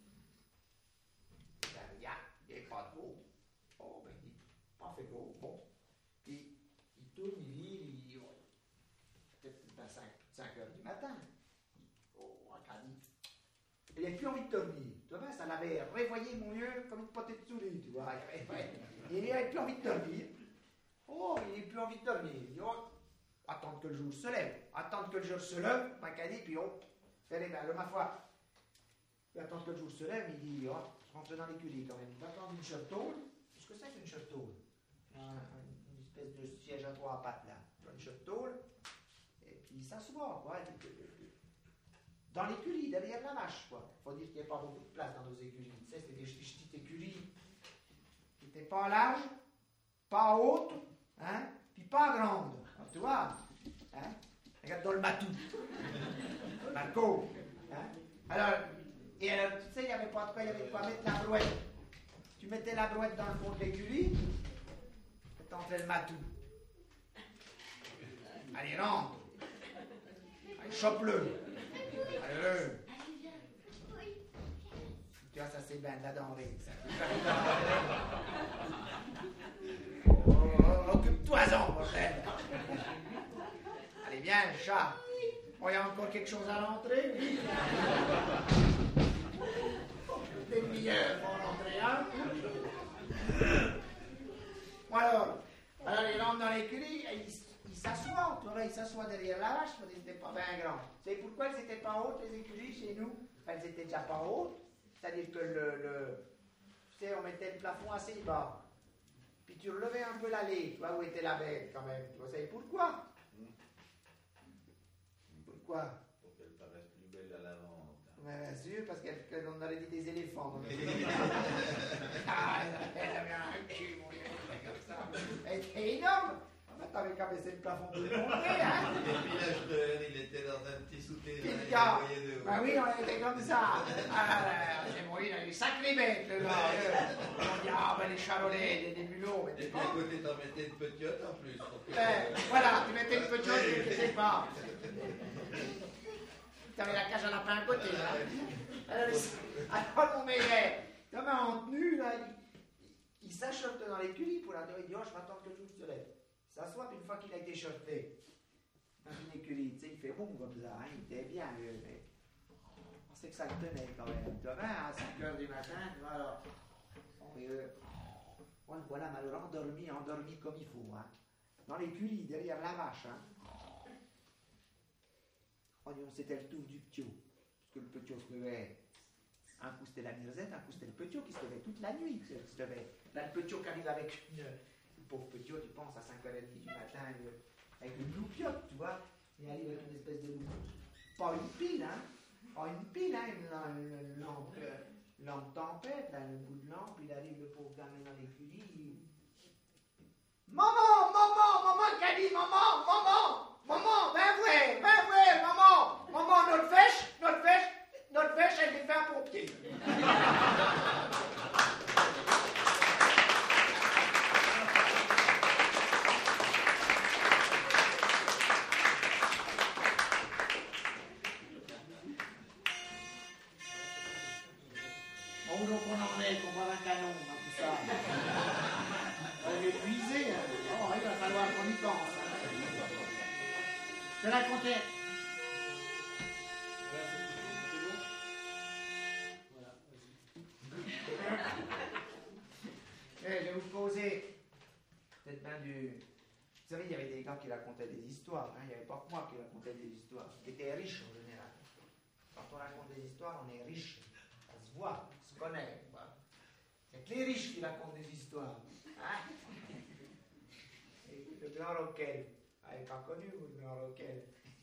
Ben, il n'est pas beau. Oh, ben, il n'est pas fait beau. Bon. Puis, il tourne, il vire, peut-être à 5 heures du matin. Oh, Caddy. Il n'avait plus envie de dormir. Tu vois, ça l'avait révoyé, mon vieux, comme une potée de souris, tu vois. Il n'avait plus envie de dormir. Oh, il n'avait plus envie de dormir. Il dit, oh, attendre que le jour se lève. Attendre que le jour se lève, Macani, puis oh, faire les mains. Ma foi, il attend que le jour se lève, il dit, oh, je rentre dans l'écurie quand même. Il va prendre une cheveux. Qu'est-ce que c'est qu'une cheveux? Une espèce de siège à trois pattes, là. Une cheveux. Et puis il s'assoit, quoi. Dans l'écurie, derrière la vache, quoi. Il faut dire qu'il n'y a pas beaucoup de place dans nos écuries. Tu sais, c'était des petites écuries qui n'étaient pas larges, pas hautes, hein, puis pas grandes. Alors, tu vois, hein, regarde dans le matou, Marco. Hein. Alors, tu sais, il n'y avait pas de quoi, il y avait de quoi mettre la brouette. Tu mettais la brouette dans le fond de l'écurie, et t'entrais le matou. Allez, rentre. Allez, chope-le. Allez. Tu vois, ça c'est bien de la denrée. Occupe-toi-en, bordel. Allez, viens, chat. Oh, il y a encore quelque chose à l'entrée, oui. Des demi-heures pour l'entrée, hein. Bon, alors, il rentre dans l'écurie et il s'assoit, tu vois, il s'assoit derrière la vache, parce qu'ils n'étaient pas bien grands. Vous savez pourquoi elles n'étaient pas hautes, les écuries, chez nous? Elles n'étaient déjà pas hautes, c'est-à-dire que tu sais, on mettait le plafond assez bas. Puis tu relevais un peu l'allée, tu vois, où était la bête, quand même. Vous savez pourquoi? Pourquoi? Pour qu'elle paraisse plus belle à la vente. Bien sûr, parce qu'on aurait dit des éléphants. Ah, elle avait un cul, mon Dieu, comme ça. Elle était énorme. T'avais qu'à baisser le plafond pour le montrer, hein. Et puis l'acheteur, il était dans un petit souterrain. Ben oui, on était comme ça. C'est moi, il a des sacrés bêtes, le gars. On dit, ah ben les charolais, des mulots. Et puis à côté, t'en mettais une petite en plus. Voilà, tu mettais une petite, je ne sais pas. Tu avais la cage à lapin à côté, là. Alors, mon meilleur, comme en tenue, là, il s'achoppe dans l'écurie pour la dire, il dit, oh, je vais attendre que le jour se lève. Il s'assoit, puis une fois qu'il a été shorté dans une écurie, tu sais, il fait bon comme ça, hein, il était bien, mais on sait que ça le tenait quand même. Demain, à 5h du matin, tu vois, alors, on le voilà malheureux, endormi comme il faut, hein, dans l'écurie, derrière la vache, hein. C'était le tour du ptio, parce que le ptio se levait, un coup c'était la mirzette, un coup c'était le ptio qui se levait toute la nuit, se levait. Là, le ptio qui arrive avec le pauvre petit, tu penses à 5h30 du matin, avec une loupiote, tu vois, il arrive avec une espèce de loupiote. Pas une pile, hein, une lampe tempête, là, le bout de lampe, il arrive le pauvre gamin dans l'écurie. Maman, Cadi, maman, ben ouais, maman, notre fèche, elle est fait un pompier. Donc on en est, qu'on voit un canon dans tout ça. On est épuisé, hein. Oh, il va falloir qu'on y pense. Hein. Je te racontais. Je vais vous poser peut-être bien du... Vous savez, il y avait des gars qui racontaient des histoires. Hein. Il n'y avait pas que moi qui racontais des histoires. Qui étaient riches en général. Quand on raconte des histoires, on est riche. On se voit, on se connaît. C'est que les riches qui racontent des histoires. Hein? Et le grand Roquel. Ah, il n'est pas connu, vous, le grand Roquel.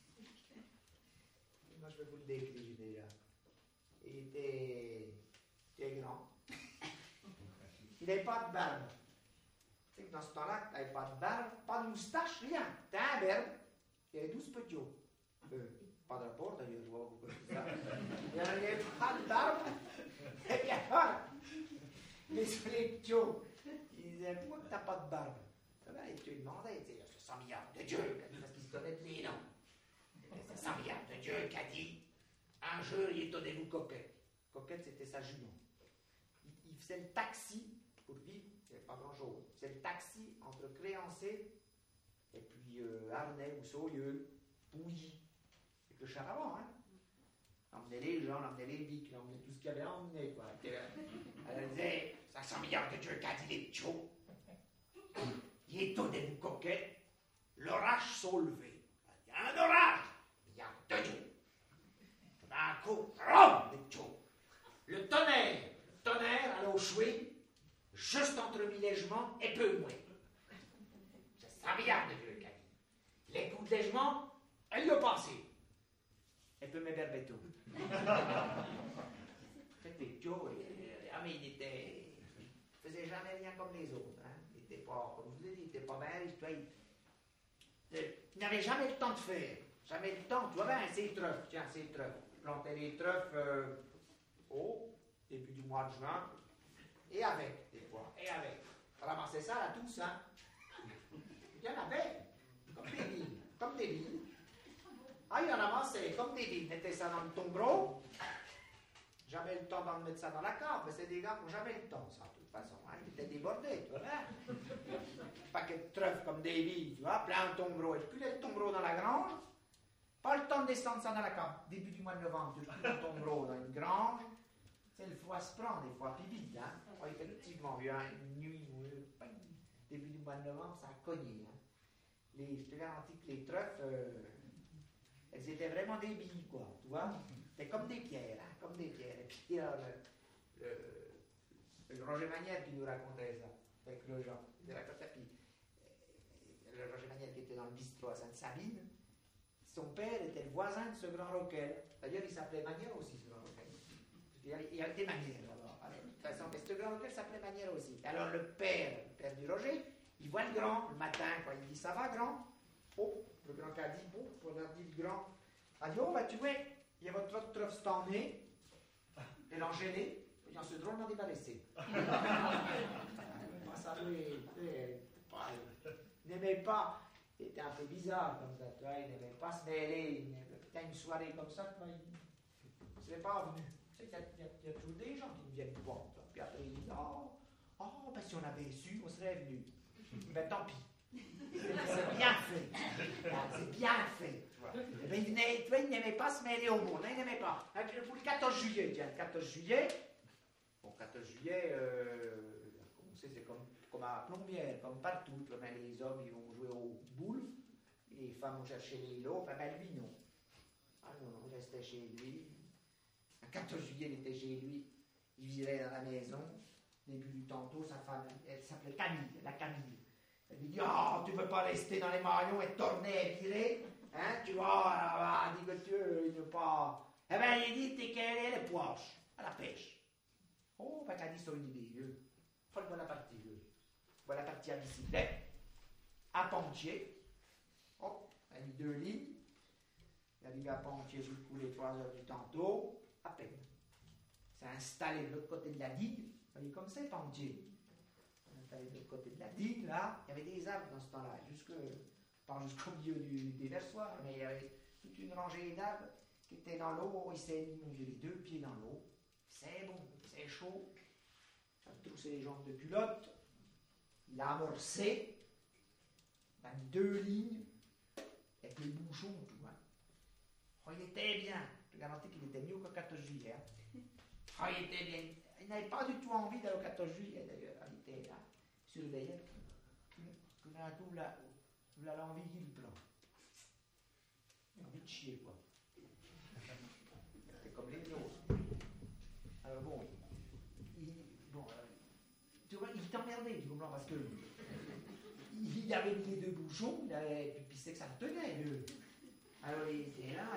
Moi, je vais vous le décrire déjà. Il était grand. Il n'avait pas de barbe. Tu sais que dans ce temps-là, tu n'avais pas de barbe, pas de moustache, rien. Tu as un berbe, il y avait 12 petits. Pas de rapport, d'ailleurs, je vois beaucoup de ça. Il n'y avait pas de barbe. Et puis alors, les petits, ils disaient, pourquoi tu n'as pas de barbe? Les petits demandaient, ils disaient, c'est 100 milliards de Dieu, parce qu'ils se donnaient de les noms. C'est 100 milliards de Dieu qui a dit, un jour, il donnez-vous Coquette. Coquette, c'était sa jument. Il faisait le taxi pour vivre, il n'y avait pas grand-chose. Il faisait le taxi entre Créancé et puis Arnay ou Saurieux, Pouilly, avec le char avant, hein. On emmenait les gens, on emmenait les bics, on emmenait tout ce qu'il y avait emmené, quoi. Elle disait, 500 milliards de Dieu qu'a dit les tchos. Il est tôt des coquets, l'orage s'est levé. Il y a un orage, il y a deux Dieu. D'un coup, rom, des tchos. Le tonnerre allait au chouet, juste entre mi-légement et peu moins. C'est 100 milliards de Dieu qu'a dit. Les coups de légement, elle y a passé. Elle peut me berbetto. C'était Joe, mais il faisait jamais rien comme les autres. Hein. Il était pas, comme je vous ai dit, il était pas bien. Il n'avait jamais le temps de faire. Jamais le temps. Tu vois bien, ces trèfles. Tiens, ces trèfles. Plantait les trèfles au début du mois de juin. Et avec, des fois. Et avec. Ramassait ça là, tous, hein. Il y en avait. Comme des billes. Comme des billes. Ah, il en ramassait comme des billes. Mettait ça dans le tombereau. Jamais le temps d'en mettre ça dans la cave, mais c'est des gars qui n'ont jamais le temps, ça, de toute façon. Hein. Ils étaient débordés, tu vois. Hein? Paquet de trèfles comme des billes, tu vois, plein de tombereaux. Et puis, le tombereau dans la grange. Pas le temps de descendre ça dans la cave. Début du mois de novembre, tu le tombereau dans une grange. C'est le foie se prend, des fois, puis vite, hein. Oh, effectivement, il y a une nuit, début du mois de novembre, ça a cogné, hein. Je te garantis que les trèfles, elles étaient vraiment des billes, quoi, tu vois. C'était comme des pierres, hein, comme des pierres. Et puis, le Roger Manière qui nous racontait ça, avec le Jean. Il racontait, puis, le Roger Manière qui était dans le bistrot à Sainte-Sabine, son père était le voisin de ce grand Roquel. D'ailleurs, il s'appelait Manière aussi, ce grand Roquel. Il y avait des Manières là-bas. De toute façon, mais ce grand Roquel s'appelait Manière aussi. Alors, le père du Roger, il voit le grand le matin, quand il dit ça va, grand? Oh, le grand qui a dit, bon, on a dit le grand. Il a dit, oh, ben tu vois, il y a votre trèfle standé, et l'engelé, et on s'est drôlement débarrassé. Il n'aimait pas, il était un peu bizarre comme ça, tu vois, il n'aimait pas se mêler, peut-être une soirée comme ça, tu vois, il ne serait pas venu. Tu sais, il y a toujours des gens qui ne viennent pas, puis après ils disent, oh, ben si on avait su, on serait venu. Ben tant pis. C'est bien fait. C'est bien fait. Ben, il n'aimait pas se mêler au monde. Il n'aimait pas. Pour le 14 juillet, tiens, le 14 juillet. Bon, 14 juillet, c'est comme à Plombières, comme partout. Ben, les hommes, ils vont jouer aux boules. Les femmes vont chercher les lots. Enfin, ben, lui, non. Ah non, il restait chez lui. Le 14 juillet, il était chez lui. Il vivait dans la maison. Début du tantôt, sa femme, elle s'appelait Camille, la Camille. Elle lui dit, tu ne veux pas rester dans les maillons et tourner et virer, hein, tu vois, elle dit que Dieu, il ne veut pas. Eh bien, il dit, t'es qu'elle est les poches, à la pêche. Oh, ben, t'as dit sur une idée, voilà la partie, voilà la partie à bicyclette, à Pontier, hop, elle a mis 2 lignes, il arrive à Pontier sous le coup les 3 heures du tantôt, à peine. C'est installé de l'autre côté de la digue, vous voyez comme c'est Pontier. De l'autre côté de la digue, là, il y avait des arbres dans ce temps-là, pas jusqu'au milieu du déversoir, mais il y avait toute une rangée d'arbres qui étaient dans l'eau. Il s'est mis, mon vieux, les 2 pieds dans l'eau. C'est bon, c'est chaud. Il a troussé les jambes de culotte. Il a amorcé. Il a mis 2 lignes avec les bouchons, tout. Hein. Oh, il était bien. Je te garantis qu'il était mieux qu'au 14 juillet. Hein. Oh, il était bien. Il n'avait pas du tout envie d'aller au 14 juillet, d'ailleurs. Il était là. Surveillait. Tout d'un coup, là, l'envie qu'il prend. Il a envie de chier, quoi. C'est comme les autres. Alors bon, tu vois, il t'emmerdait, tu comprends, parce que il avait mis les 2 bouchons, puis il sait que ça le tenait, Alors il était là,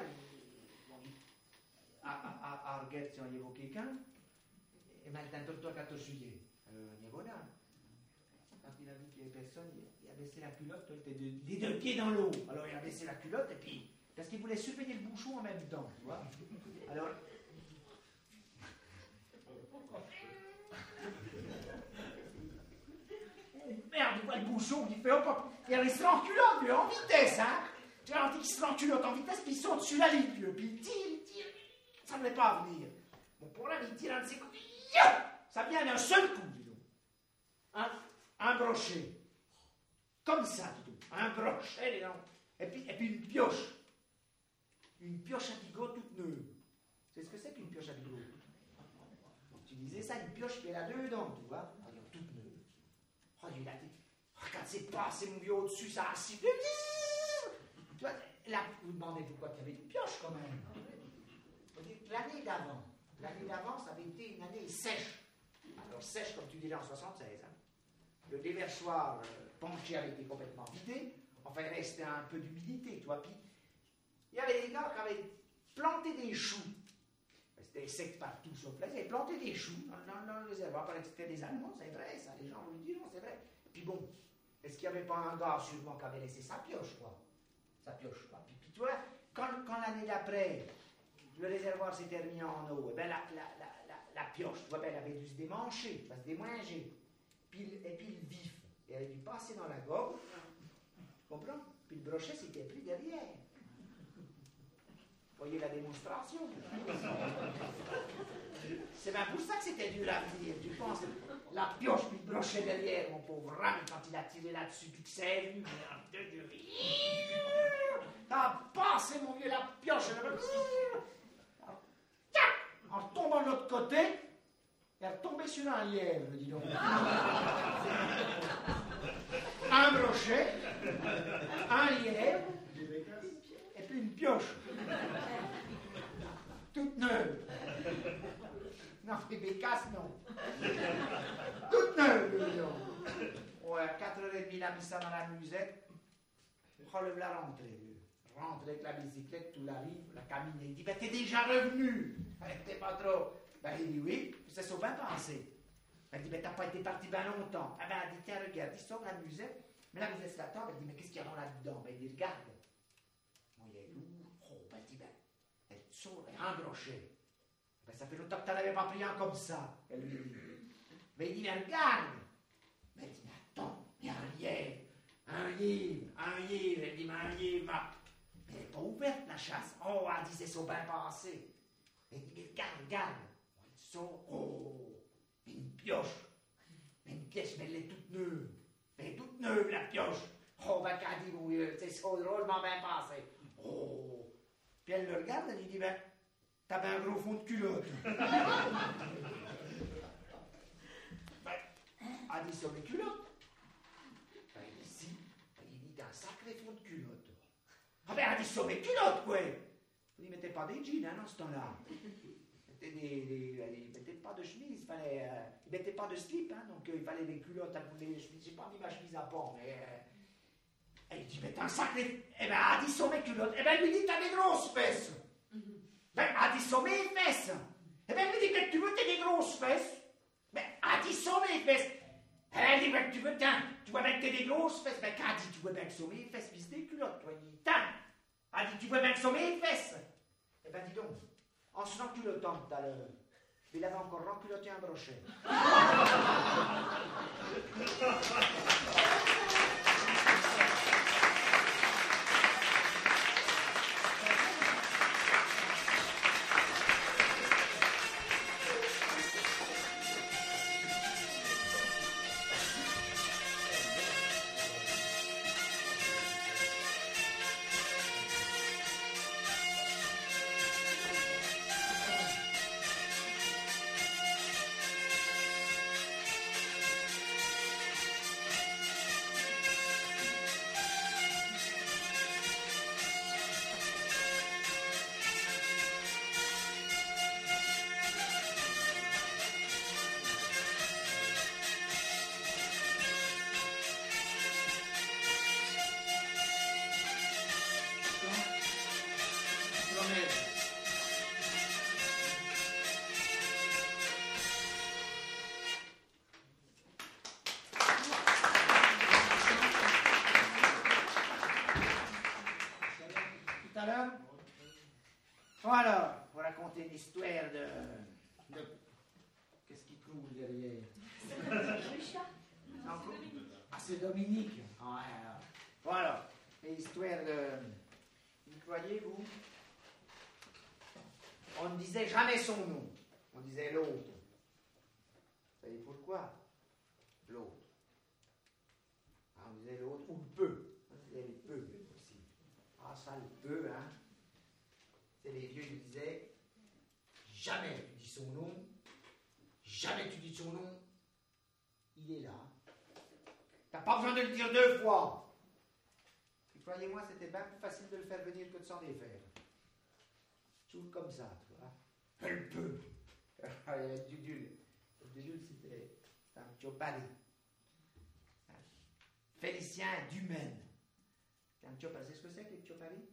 à regarder si on y évoquait quelqu'un, et maintenant, le 14 juillet, il est bon là. Quand il a vu qu'il n'y avait personne, il a baissé la culotte, il était les 2 pieds dans l'eau. Alors il a baissé la culotte, et puis, parce qu'il voulait surveiller le bouchon en même temps, tu vois. Alors, merde, il voit le bouchon, il fait hop, il se rend en culotte, lui, en vitesse, hein. Tu vois, il se rend en culotte en vitesse, puis il saute sur la ligne, puis il tire, ça ne voulait pas venir. Bon, pour là, il tire un de ses coups, ça vient d'un seul coup, dis donc. Un brochet. Comme ça, dis donc. Un brochet, et puis une pioche. Une pioche à bigot toute neuve. C'est ce que c'est qu'une pioche à bigot. Tu disais ça, une pioche qui est là dedans, tu vois. Regarde, toute neuve. Oh, il a dit, regarde, c'est passé mon vieux au-dessus, ça a sifflé. Tu vois, là, vous vous demandez pourquoi il y avait une pioche quand même. Vous dites, l'année d'avant, ça avait été une année sèche. Alors, sèche, comme tu disais en 76. Hein. Le déversoir penché avait été complètement vidé. Enfin, il restait un peu d'humidité, tu vois. Puis, il y avait des gars qui avaient planté des choux. C'était sec partout sauf là. Ils avaient planté des choux dans le réservoir. Parce que c'était des Allemands, c'est vrai, ça. Les gens ont dit non, c'est vrai. Puis bon, est-ce qu'il n'y avait pas un gars sûrement qui avait laissé sa pioche, quoi? Sa pioche, quoi. Puis tu vois, quand l'année d'après, le réservoir s'était remis en eau, et ben la pioche, tu vois, ben, elle avait dû se démancher, se démoinger. Et puis le vif, elle avait dû passer dans la gomme, tu comprends? Puis le brochet s'était pris derrière. Vous voyez la démonstration? C'est bien pour ça que c'était dur à venir. Tu penses, la pioche puis le brochet derrière, mon pauvre Ram, quand il a tiré là-dessus, puis que c'est venu, t'as passé, mon vieux, la pioche, en retombant de l'autre côté, elle est retombée sur un lièvre, dis donc. Un brochet, un lièvre, et puis une pioche. Toute neuve. Non, des bécasses, non. Toute neuve, dis donc. Ouais, à 4h30, il a mis ça dans la musette. Oh, le voilà rentré, vieux. Rentré avec la bicyclette, tout l'arrive, la camine. Il dit, ben t'es déjà revenu. T'es pas trop. Ben il dit, oui, c'est ça bien passé. Elle dit, ben t'as pas été parti bien longtemps. Ah ben elle dit, tiens, regarde, il sort la musette. Mais la musette se la tente, elle dit, mais qu'est-ce qu'il y a là-dedans? Ben il dit, regarde. Bon, il est lourd. Oh, ben il dit, ben, elle sort un brochet. Ben ça fait longtemps que t'en avais pas pris un comme ça. Elle lui dit. Mais il dit, mais regarde. Ben il dit, mais attends, il y a un lièvre. Un livre. Elle dit, mais un livre. Mais elle n'est pas ouverte, la chasse. Oh, elle dit, c'est son bien passé. Elle dit, mais regarde. Elle sort, oh, une pioche. Mais une pièce, mais elle est toute neuve. Elle est toute neuve, la pioche. Oh, ben, qu'elle dit, mon vieux, c'est so drôlement bien passé. Oh. Puis elle le regarde, elle lui dit, ben, t'as bien un gros fond de culotte. Ben, elle dit, sur les culottes. Ben, il dit, si. Il dit, t'as un sacré fond de culotte. Ah ben, elle dit, sur mes culottes, quoi. Il mettait pas des jeans, hein, dans ce temps-là. Il mettait pas de chemise, il mettait pas de slip, hein, donc il fallait des culottes, des chemises. J'ai pas mis ma chemise à pont, mais... elle dit, mais t'as un sacré... Eh ben, elle dit, sur mes culottes. Eh ben, lui dit, t'as des grosses fesses. Ben, elle dit, sur mes fesses. Eh ben, lui dit, que tu veux, t'as des grosses fesses. Ben, elle dit, sur mes fesses. Elle dit, ben, tu veux, tu vois bien que t'as des grosses fesses. Ben, quand elle dit, tu vois bien que sur mes fesses, puis c'est des culottes, toi, il dit, elle dit, tu vois bien que sur mes fesses. Eh ben, dis donc, en se renculottant tout à l'heure, il avait encore renculotté un brochet. Voilà, pour raconter une histoire de... Qu'est-ce qui coule derrière? Le chat. Ah, c'est Dominique. Ah, voilà, une histoire de... Vous croyez, vous? On ne disait jamais son nom. On disait l'autre. Vous savez pourquoi? L'autre. Ah, on disait l'autre, ou le peu. On disait le peu aussi. Ah, ça, le peu, hein. C'est les vieux qui disaient, jamais tu dis son nom, jamais tu dis son nom, il est là. T'as pas besoin de le dire 2 fois. Et croyez-moi, c'était bien plus facile de le faire venir que de s'en défaire. Toujours comme ça, tu vois. Elle peut. Le Dudule, c'était un Ptiopari. Félicien Dumaine. C'est un Ptiopari. C'est ce que c'est que les Ptiopari?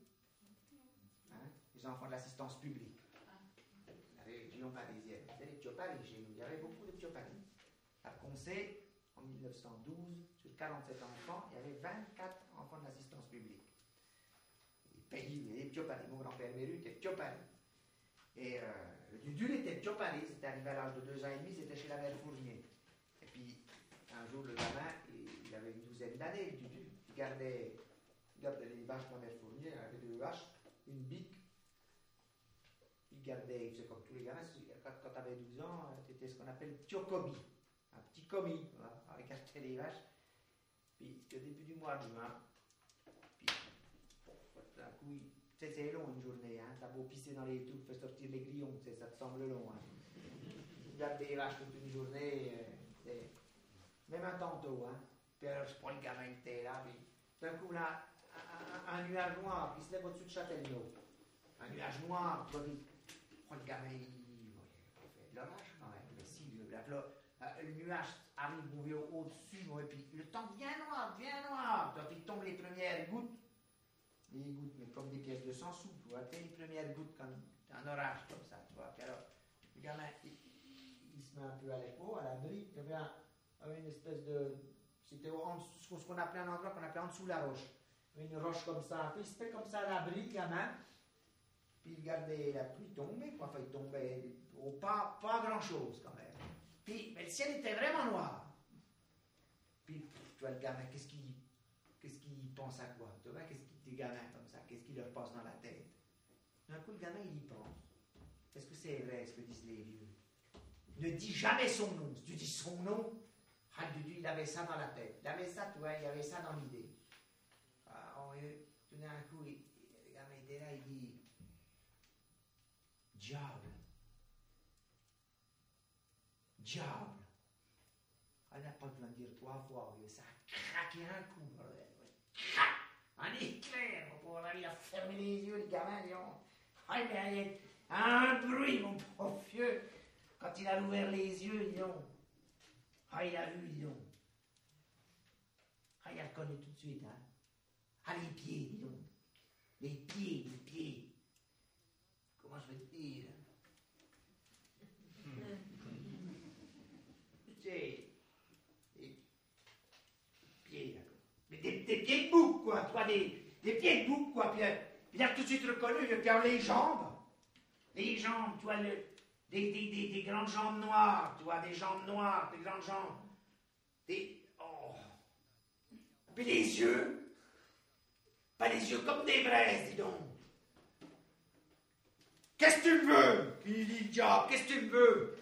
Les enfants de l'assistance publique. La région parisienne. C'est les Ptiopari chez nous. Il y avait beaucoup de Ptiopari. À Concé, en 1912, sur 47 enfants, il y avait 24 enfants de l'assistance publique. Les Ptiopari. Mon grand-père Méru était Ptiopari. Et le Dudule était Ptiopari. C'était arrivé à l'âge de 2 ans et demi, c'était chez la mère Fournier. Et puis, un jour, le gamin, il avait une douzaine d'années, le Dudule. Il gardait les vaches de la mère Fournier, il avait 2 vaches, une bique. Il gardait, c'est comme tous les gamins, quand tu avais 12 ans, tu étais ce qu'on appelle Ptiocomi, un petit commis, voilà, avec acheter les vaches. Puis c'était au début du mois de juin. Puis, d'un coup, c'est long une journée, hein. T'as beau pisser dans les trous, faire sortir les grillons, ça te semble long. Hein. Tu gardes les vaches toute une journée, même un tantôt. Hein. Puis alors, je prends le gamin qui était là, puis d'un coup, là, un nuage noir qui se lève au-dessus de Châtellerault. Un nuage noir, tu vois, le gamin, il fait de l'orage quand même. Mais si, le nuage arrive au-dessus, et puis le temps devient noir. Quand il tombe les premières gouttes, mais comme des pièces de 100 sous, tu vois, les premières gouttes comme un orage comme ça, tu vois. Puis alors, le gamin, il se met un peu à l'épaule, à l'abri, il y avait une espèce de... C'était ce qu'on appelait un endroit qu'on appelait en dessous de la roche. Une roche comme ça, puis il se fait comme ça à l'abri, le gamin. Puis il regardait la pluie tomber, quoi. Enfin, il tombait pas grand-chose quand même. Puis, mais le ciel était vraiment noir. Puis, tu vois, le gamin, qu'est-ce qu'il pense à quoi? Tu vois, qu'est-ce qu'il des gamins comme ça? Qu'est-ce qui leur passe dans la tête? D'un coup, le gamin, il y pense. Est-ce que c'est vrai ce que disent les vieux? Ne dis jamais son nom. Si tu dis son nom, il avait ça dans la tête. Il avait ça, tu vois, il avait ça dans l'idée. Tout d'un coup, le gamin était là, il dit diable. Elle n'a pas besoin de dire 3 fois, ça a craqué un coup. Un éclair, il a fermé les yeux, le gamin, il a un bruit, mon pauvre vieux. Quand il a ouvert les yeux, il a vu, il a reconnu tout de suite, hein. Les pieds, dis donc. Les pieds. Comment je vais te dire? Tu sais, les pieds, là. Mais des pieds de bouc, quoi. Tu vois, des pieds de bouc, quoi. Puis il a tout de suite reconnu, puis alors les jambes, tu vois, des grandes jambes noires, tu vois, des jambes noires, des grandes jambes. Puis les yeux. Pas les yeux comme des braises, dis donc. Qu'est-ce que tu veux? Il dit le diable, qu'est-ce que tu veux?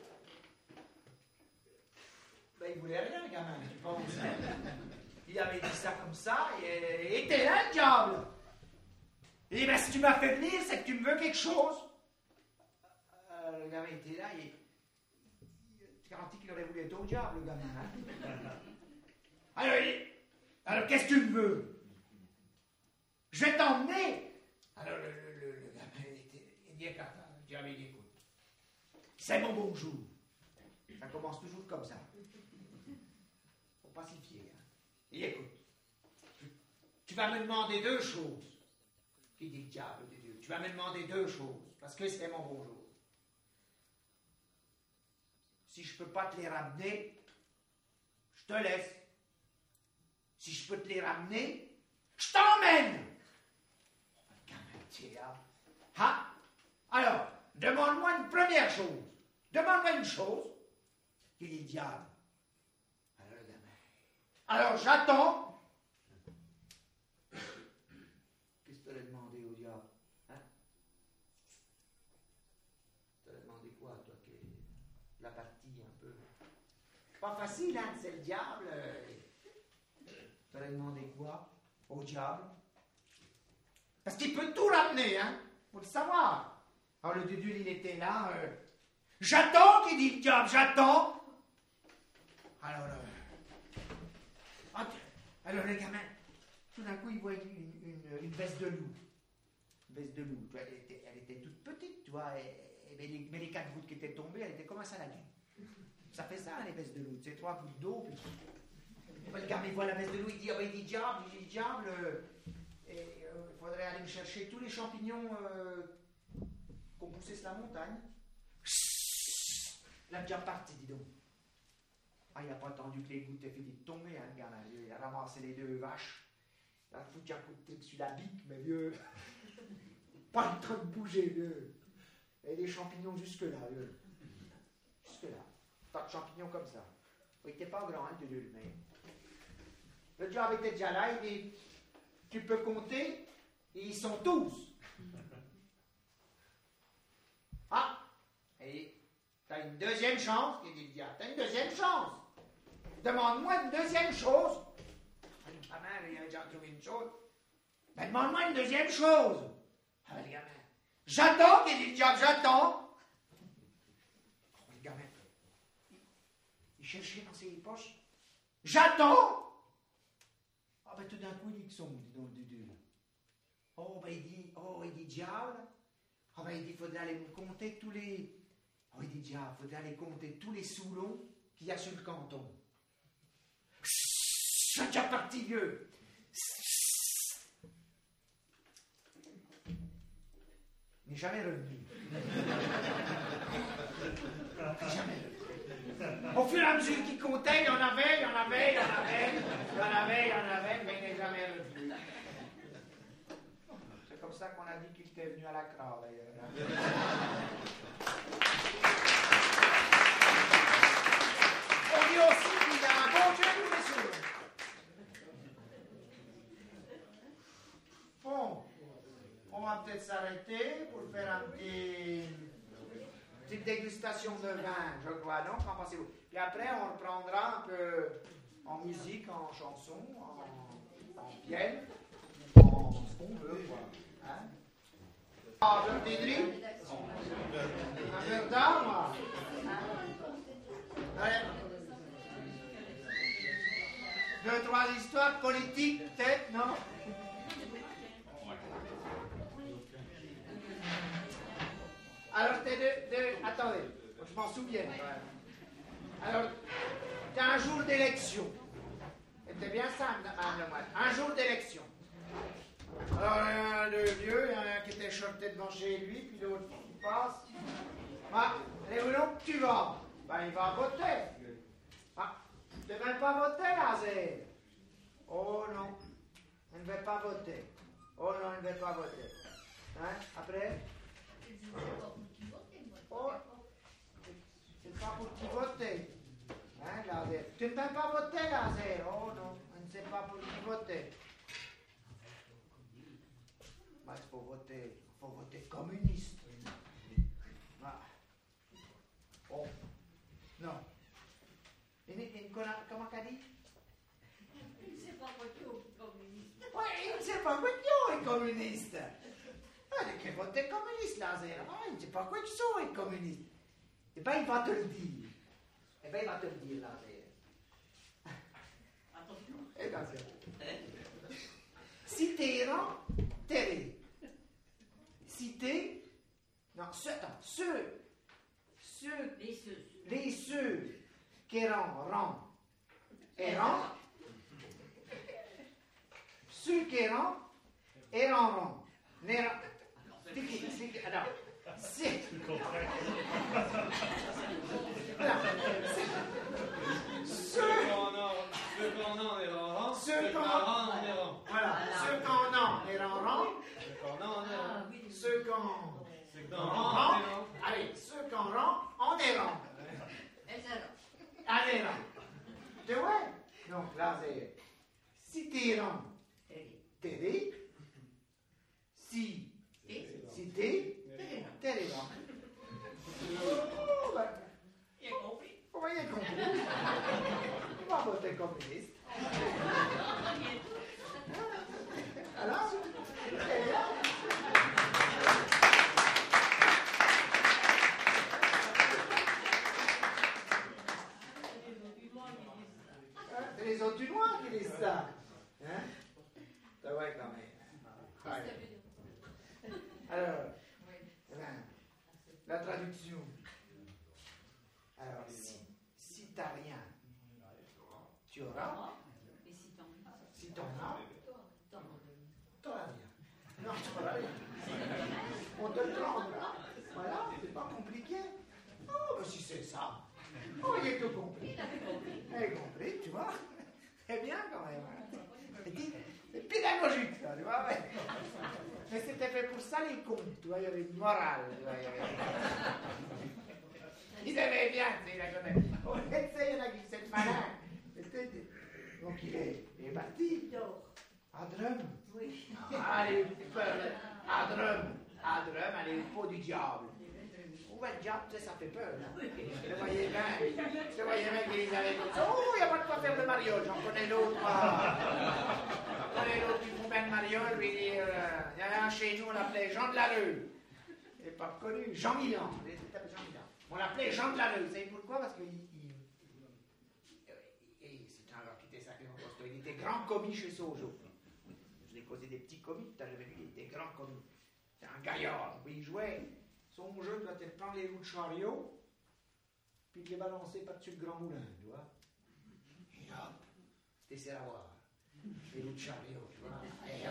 Ben, il voulait rien, le gamin, tu penses. Il avait dit ça comme ça, et était là, le diable. Il dit, ben, si tu m'as fait venir, c'est que tu me veux quelque chose. Le gamin était là, il garantit qu'il aurait voulu être au diable, le gamin. Hein? Alors, qu'est-ce que tu me veux? Je vais t'emmener. Alors le gamin, il dit, le diable, il écoute. C'est mon bonjour. Ça commence toujours comme ça. Pour pacifier. Hein. Il écoute. Tu vas me demander 2 choses. Il dit, diable de Dieu, tu vas me demander 2 choses, parce que c'est mon bonjour. Si je ne peux pas te les ramener, je te laisse. Si je peux te les ramener, je t'emmène. Ah, alors, demande-moi une première chose. Demande-moi une chose. Il dit, diable. Alors, le gamin. Alors, j'attends. Qu'est-ce que tu allais demander au diable? Hein? Tu allais demander quoi, toi, la partie un peu... Pas facile, hein, c'est le diable. Tu allais demander quoi au diable? Parce qu'il peut tout ramener, hein, faut le savoir. Alors le Dudule, il était là, J'attends, qui dit le diable, j'attends. Alors le gamin, tout d'un coup, il voit une veste de loup. Une veste de loup. Elle était toute petite, tu vois, mais les 4 gouttes qui étaient tombées, elle était comme un saladin. Ça fait ça, les vestes de loup. C'est 3 gouttes d'eau. Puis... Le gamin, il voit la veste de loup, il dit diable, il faudrait aller me chercher tous les champignons qu'on poussait sur la montagne. Il a déjà parti, dis donc. Il n'a pas attendu que les gouttes aient fini de tomber, hein, le gamin. Il a ramassé les 2 vaches. Il a foutu un coup de truc sur la bique, mais vieux. Pas le temps de bouger, vieux. Et les champignons jusque-là, vieux. Jusque-là. Pas de champignons comme ça. Il n'était pas grand, hein, mais... Le diable était déjà là, il dit, tu peux compter, et ils sont tous. Ah, et t'as une deuxième chance, il dit le diable, t'as une deuxième chance. Demande-moi une deuxième chose. Ah ben, il avait déjà trouvé une chose. Ben, demande-moi une deuxième chose. Ah ben, le gamin, j'attends, il dit le diable, j'attends. Oh, le gamin, il cherchait dans ses poches. J'attends. Ah ben tout d'un coup, il dit que son il dit diable. Ah ben il dit, il faudrait aller me compter tous les... Oh, il dit diable, il faudrait aller compter tous les sous-lots qu'il y a sur le canton. C'est déjà parti, vieux. Il n'est jamais revenu. Jamais revenu. Au fur et à mesure qu'il comptait, il y en avait, mais il n'est jamais revenu. C'est comme ça qu'on a dit qu'il était venu à la Crave, d'ailleurs. On dit aussi qu'il a un bon Dieu, nous, messieurs. Bon, on va peut-être s'arrêter pour faire petite dégustation de vin, je crois, non? Qu'en pensez-vous? Puis après, on reprendra un peu en musique, en chanson, en pièce, en ce qu'on veut, quoi. Hein? Ah, un peu d'hydrique? Un peu d'arbre, moi? Allez. 2, 3 histoires politiques, peut-être, non? Alors, attendez, je m'en souviens. Alors, t'as un jour d'élection. C'était bien ça, un jour d'élection. Alors, il y a un de vieux, il y en a un qui était shorté devant chez lui, puis l'autre qui passe. Ah, allez, où donc tu vas? Ben, il va voter. Ah, tu ne devrais pas voter, Lazer. Oh non, il ne veut pas voter. Oh non, il ne veut pas voter. Hein, après? Oh, c'est pas pour qui voter. Hein, Lazer? Tu ne peux pas voter, Lazer. Oh non, on ne sait pas pour qui voter. Bah, il faut voter communiste. Ah. Oh, non. Comment t'as dit? Il ne sait pas voter au communiste. Oui, il ne sait pas voter aux communistes. Il a voté communiste, Lazer. Il ne sait pas quoi qu'ils sont, les communistes. Eh bien, il va te le dire. Lazer. Attention. Eh bien, c'est bon. Si t'es rang, t'es. Si t'es... Non, les ceux qui rang, errant. Ceux qui rang, errant. Alors, c'est... Ceux qu'on en est rang. Ceux qu'on en est rang. Voilà, ceux qu'on en est rang. Ceux qu'on en est rang. Ceux qu'on rang. Allez, ceux qu'on rang, on est rang. Allez, rang. Tu vois? Donc, là, c'est... Si t'es rang, t'es. Si t'es rang. Oh, ben... Il a compris. Vous voyez compris. On va voter communiste. Alors, c'est là. est ça. Hein? C'est vrai quand même. Ouais. Alors, la traduction. Alors, si tu n'as rien, tu auras. Et si t'en as, Si tu en as, tu n'auras rien. Non, tu n'auras rien. On te le prendra. Voilà, c'est pas compliqué. Oh, ben si c'est ça. Oh, il est tout compris. Il est compris, tu vois. C'est bien quand même. Hein. C'est pédagogique, ça, tu vois. Mais c'était fait pour ça les contes, tu vois, il y avait une morale. Tu vois, il aimait bien, tu sais, il a connaît. On essaye, il y en a qui s'est malin. Donc il est parti. il dort. À Drum. Oui. Allez, à Drum, allez, au pot du diable. Où est le diable, tu sais, ça fait peur. Hein? Je voyais bien qu'ils avaient dit, oh, il n'y a pas de quoi faire le mariole, j'en connais l'autre. J'en connais l'autre qui font bien le mariole, lui dit, il y avait un chez nous, on l'appelait Jean de la Leu. Il n'est pas connu, Jean Milan. On l'appelait Jean de la Leu. Vous savez pourquoi? Parce que c'est un gars qui était sacrément costaud. Il était grand commis chez Sojo. Je l'ai causé des petits commis, tu as jamais vu, il était grand commis. C'est un gaillard. Puis il jouait. Son jeu doit être prendre les roues de chariot, puis de les balancer par-dessus le grand moulin, tu vois. Et hop, t'essaies à voir. Les roues de chariot, tu vois. Et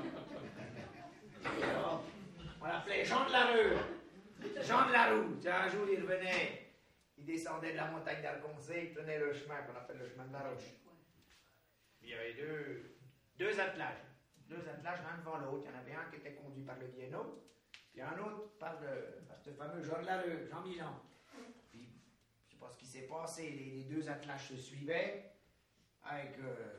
hop. On l'appelait Jean de la Rue. Jean de la Roue. Un jour, il revenait, il descendait de la montagne d'Arconcé, il prenait le chemin qu'on appelle le chemin de la Roche. Il y avait deux attelages. Deux attelages, l'un devant l'autre. Il y en avait un qui était conduit par le Vienno, puis un autre par ce fameux Jean de la Rue, Jean Milan. Puis, je ne sais pas ce qui s'est passé, les deux attelages se suivaient avec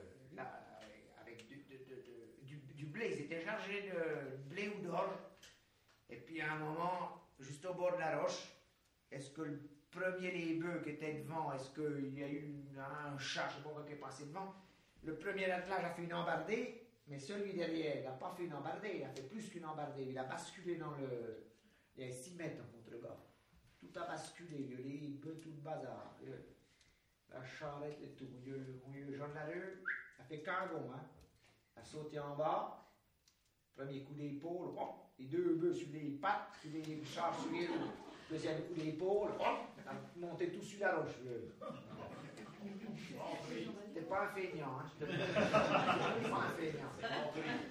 du blé. Ils étaient chargés de blé ou d'orge. Et puis à un moment, juste au bord de la roche, est-ce que le premier des bœufs qui était devant, est-ce qu'il y a eu un chat, je ne sais pas quoi, qui est passé devant? Le premier attelage a fait une embardée, mais celui derrière, il n'a pas fait une embardée, il a fait plus qu'une embardée. Il a basculé dans le... Il y a 6 mètres en contre-bord. Tout a basculé, les bœufs, tout le bazar. La charrette et tout. Jean de la Rue a fait cargon, hein. A sauté en bas, premier coup d'épaule, les deux bœufs sur les pattes, sur les charges sur les roues. Deuxième coup d'épaule, a monté tout sur la roche. T'es pas un feignant, hein, je te dis. Pas un feignant.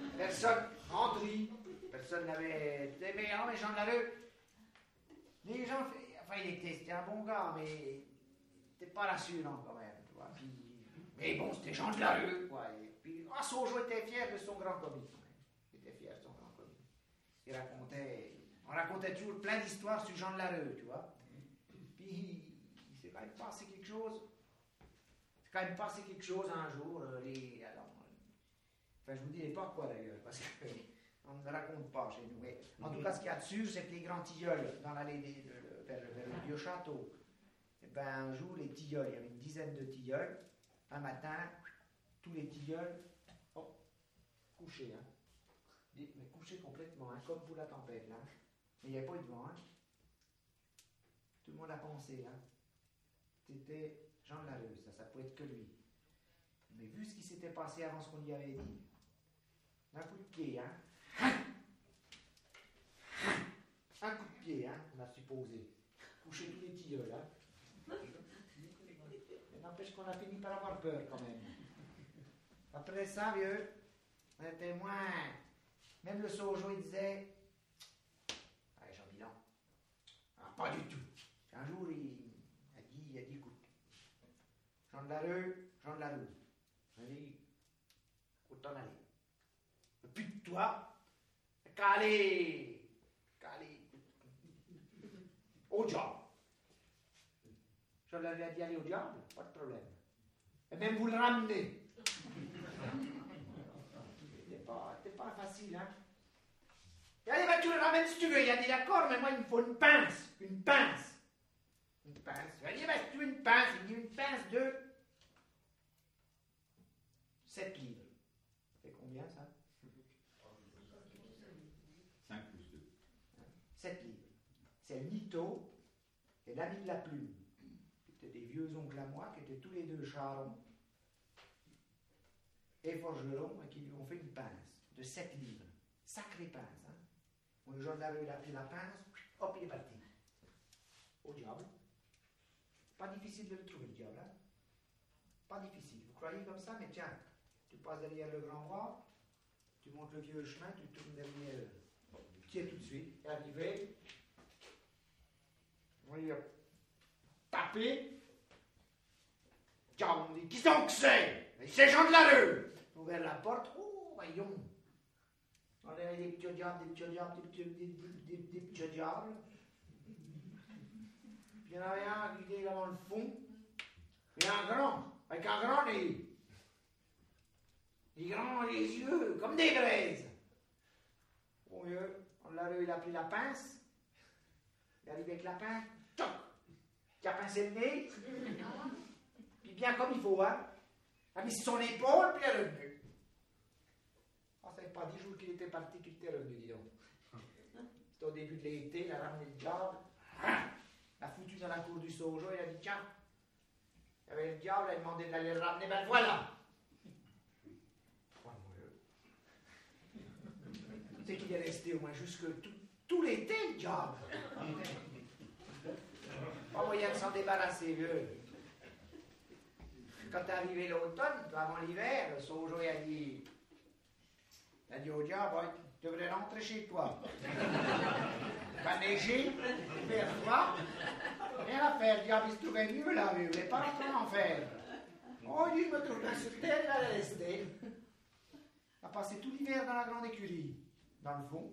Personne n'avait. Mais Jean de la Rue, les gens, enfin, c'était un bon gars, mais c'était pas rassurant quand même, tu vois. Puis, mais bon, c'était Jean de la Rue, quoi. Et puis, Sojo était fier de son grand commis, quand même. Il était fier de son grand commis. On racontait toujours plein d'histoires sur Jean de la Rue, tu vois. Puis, il s'est quand même passé quelque chose. Un jour, je vous dirai pas quoi d'ailleurs, parce qu'on ne raconte pas chez nous. Mais en tout cas, ce qu'il y a de sûr, c'est que les grands tilleuls, dans l'allée vers le vieux château, et ben, un jour, les tilleuls, il y avait une dizaine de tilleuls. Un matin, tous les tilleuls, couchés, hein. Mais couchés complètement, hein, comme pour la tempête, là. Mais il n'y avait pas eu de vent, hein. Tout le monde a pensé, là. C'était Jean de la Rue, ça pouvait être que lui. Mais vu ce qui s'était passé avant ce qu'on lui avait dit, un coup de pied, hein. Un coup de pied, hein, on a supposé. Coucher tous les tilleuls, hein. Mais n'empêche qu'on a fini par avoir peur, quand même. Après ça, vieux, on était moins... Même le Sojo, il disait... Allez, Jean Milan. Ah, pas du tout. Un jour, il a dit, écoute, Jean de la Rue. Il a dit, où t'en aller? Plus de toi, calé au diable. Jean de la Rue a dit, aller au diable, pas de problème. Et même vous le ramenez. C'était pas facile, hein. Il a dit, bah, tu le ramènes si tu veux. Il a dit, d'accord, mais moi, il me faut une pince. Une pince. Il a dit, bah, si tu veux une pince, il dit, une pince de 7 livres. Ça fait combien, ça? 5 plus 2. 7 livres. C'est le Nito et l'ami de la plume. C'était des vieux oncles à moi qui étaient tous les deux charrons. et forgeron et qui lui ont fait une pince de 7 livres. Sacrée pince, hein. Le Jean de la rue, il a pris la pince, hop, il est parti. Au diable. Pas difficile de le trouver, le diable, hein. Pas difficile. Vous croyez comme ça, mais tiens, tu passes derrière le grand roi, tu montes le vieux chemin, tu tournes derrière le pied tout de suite, et arrivé, on lui a tapé. Tiens, on dit, qui donc c'est? C'est Jean de la rue. Ouvert la porte, oh, voyons. On avait des petits diables, des petits diables, des petits diables. Puis il y en avait un qui était là dans le fond. Il y a un grand, avec un grand nez. Des grands les yeux, comme des braises. Au mieux, on l'a rue, il a pris la pince. Il arrive avec la pince, toc. Il a pincé le nez. Puis bien comme il faut, hein. Il a mis sur son épaule, puis il est revenu. Ça fait pas 10 jours qu'il était parti, qu'il était revenu, dis donc. C'était au début de l'été, il a ramené le diable. Il a foutu dans la cour du Sojo, il a dit, tiens. Il y avait le diable, il a demandé d'aller le ramener, ben voilà. C'est qu'il est resté au moins jusque tout l'été, le diable. Pas moyen de s'en débarrasser, vieux. Quand est arrivé l'automne, avant l'hiver, le Sojo il a dit au diable, ouais, tu devrais rentrer chez toi. Va neiger, faire froid, rien à faire. Le diable il se trouvait mieux là, vieux, il n'est pas rentré en enfer. Oh, lui, il me trouve sur terre, il allait rester. Il a passé tout l'hiver dans la grande écurie. Dans le fond,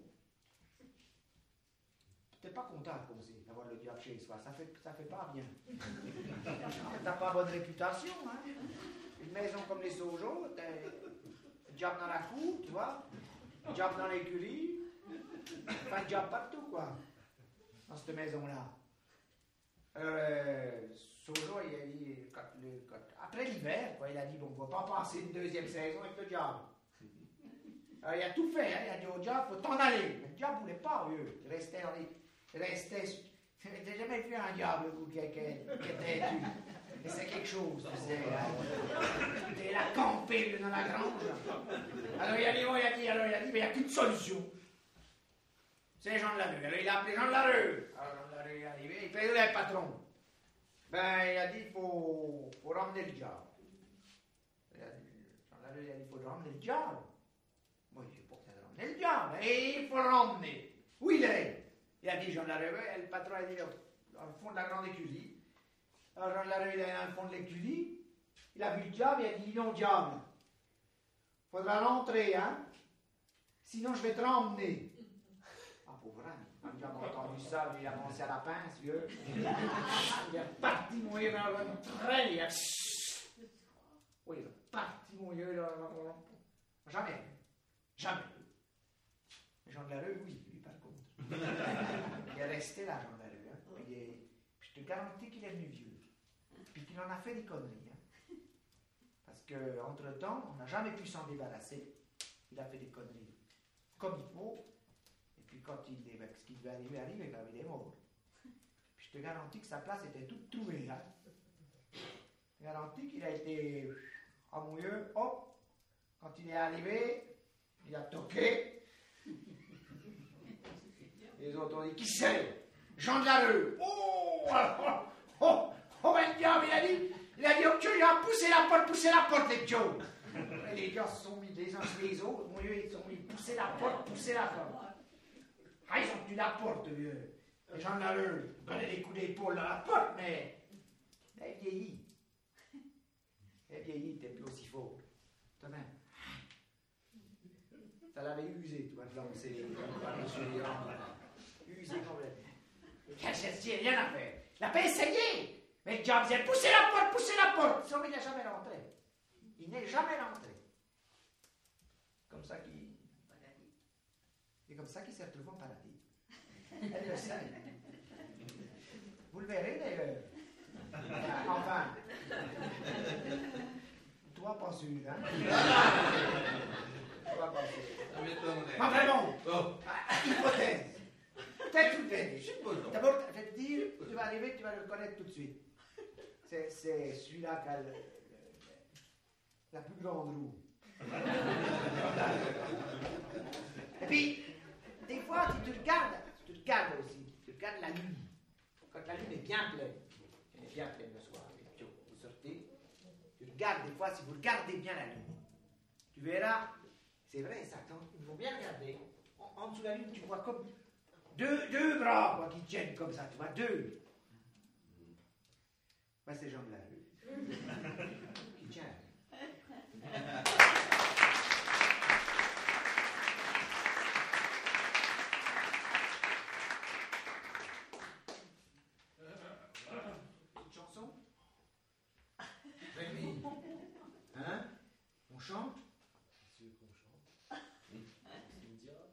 t'es pas content comme c'est d'avoir le diable chez soi, ça fait pas bien. T'as pas bonne réputation, hein. Une maison comme les Sojo, t'as le diable dans la cour, tu vois, le diable dans l'écurie, pas le diable partout, quoi, dans cette maison-là. Sojo, il a dit, après l'hiver, quoi, il a dit, bon, on va pas passer une deuxième saison avec le diable. Alors, il a tout fait, hein. Il a dit au diable, il faut t'en aller. Mais le diable ne voulait pas, vieux. Il restait dans les. Il n'avait jamais vu un diable, vous, qui était tu. Mais c'est quelque chose, tu sais. Hein. Il a campé dans la grange. Alors il a dit, mais il n'y a qu'une solution. C'est Jean de la rue. Alors il a appelé Jean de la rue. Alors Jean de la rue est arrivé, il fait le patron. Ben, il a dit, il faut ramener le diable. Jean de la rue, il a dit, il faut ramener le diable. Moi, je ne sais pas que ça ramener le diable. Et il faut le ramener. Où il est? Il a dit, Jean de la rue, le patron a dit, dans le fond de la grande écurie. Alors Jean de la rue, il est dans le fond de l'écurie. Il a vu le diable, il a dit, non, diable. Il faudra l'entrer, hein. Sinon, je vais te ramener. Ah, pauvre âme. Quand il a entendu ça, il a pensé à la pince, vieux. Il est parti mourir dans le train. Oui, il est parti mourir dans le... Jamais. Jean de la rue, oui, lui, par contre. Il est resté là, Jean de la rue. Hein. Puis je te garantis qu'il est venu vieux. Puis qu'il en a fait des conneries. Hein. Parce qu'entre-temps, on n'a jamais pu s'en débarrasser. Il a fait des conneries comme il faut. Et puis quand ce qui devait arriver, il est mort. Puis je te garantis que sa place était toute trouvée. Hein. Je te garantis qu'il a été amoureux. Hop, quand il est arrivé, il a toqué. Les autres ont dit, qui c'est? Jean de la rue. Ben le diable, il a dit, oh, il a poussé la porte, les Joe. Et les gars se sont mis les uns sur les autres, mon Dieu, ils se sont mis, pousser la porte. Ah, ils ont tenu la porte, vieux. Les gens de la rue, ils prenaient des coups d'épaule dans la porte, mais elle est vieillie. Il n'était plus aussi fort. Toi même. Ça l'avait usé, tu vois, de lancer usé complètement. Il n'y a rien à faire. Il n'a pas essayé. Mais le diable disait, poussez la porte. Sinon, il n'est jamais rentré. Il n'est jamais rentré. Comme ça qu'il... C'est comme ça qu'il s'est retrouvé en paradis. Elle le sait. Vous le verrez d'ailleurs. Enfin. Toi, pas sûr, hein? Toi, pas sûr. Enfin bon. Hypothèse. Peut-être tout fait. D'abord, je vais te dire, tu vas arriver, tu vas le reconnaître tout de suite. C'est celui-là qui a la plus grande roue. Et puis, des fois, tu te regardes aussi, tu regardes la lune. Quand la lune est bien pleine, elle est bien pleine le soir, et puis vous sortez, tu regardes des fois, si vous regardez bien la lune, tu verras, c'est vrai ça, quand il faut bien regarder, en dessous de la lune, tu vois comme deux bras quoi, qui tiennent comme ça, tu vois, deux. Ben, ces jambes-là, qui tiennent. Petite chanson? Rémi? Hein? On chante? C'est sûr qu'on chante. C'est le diable.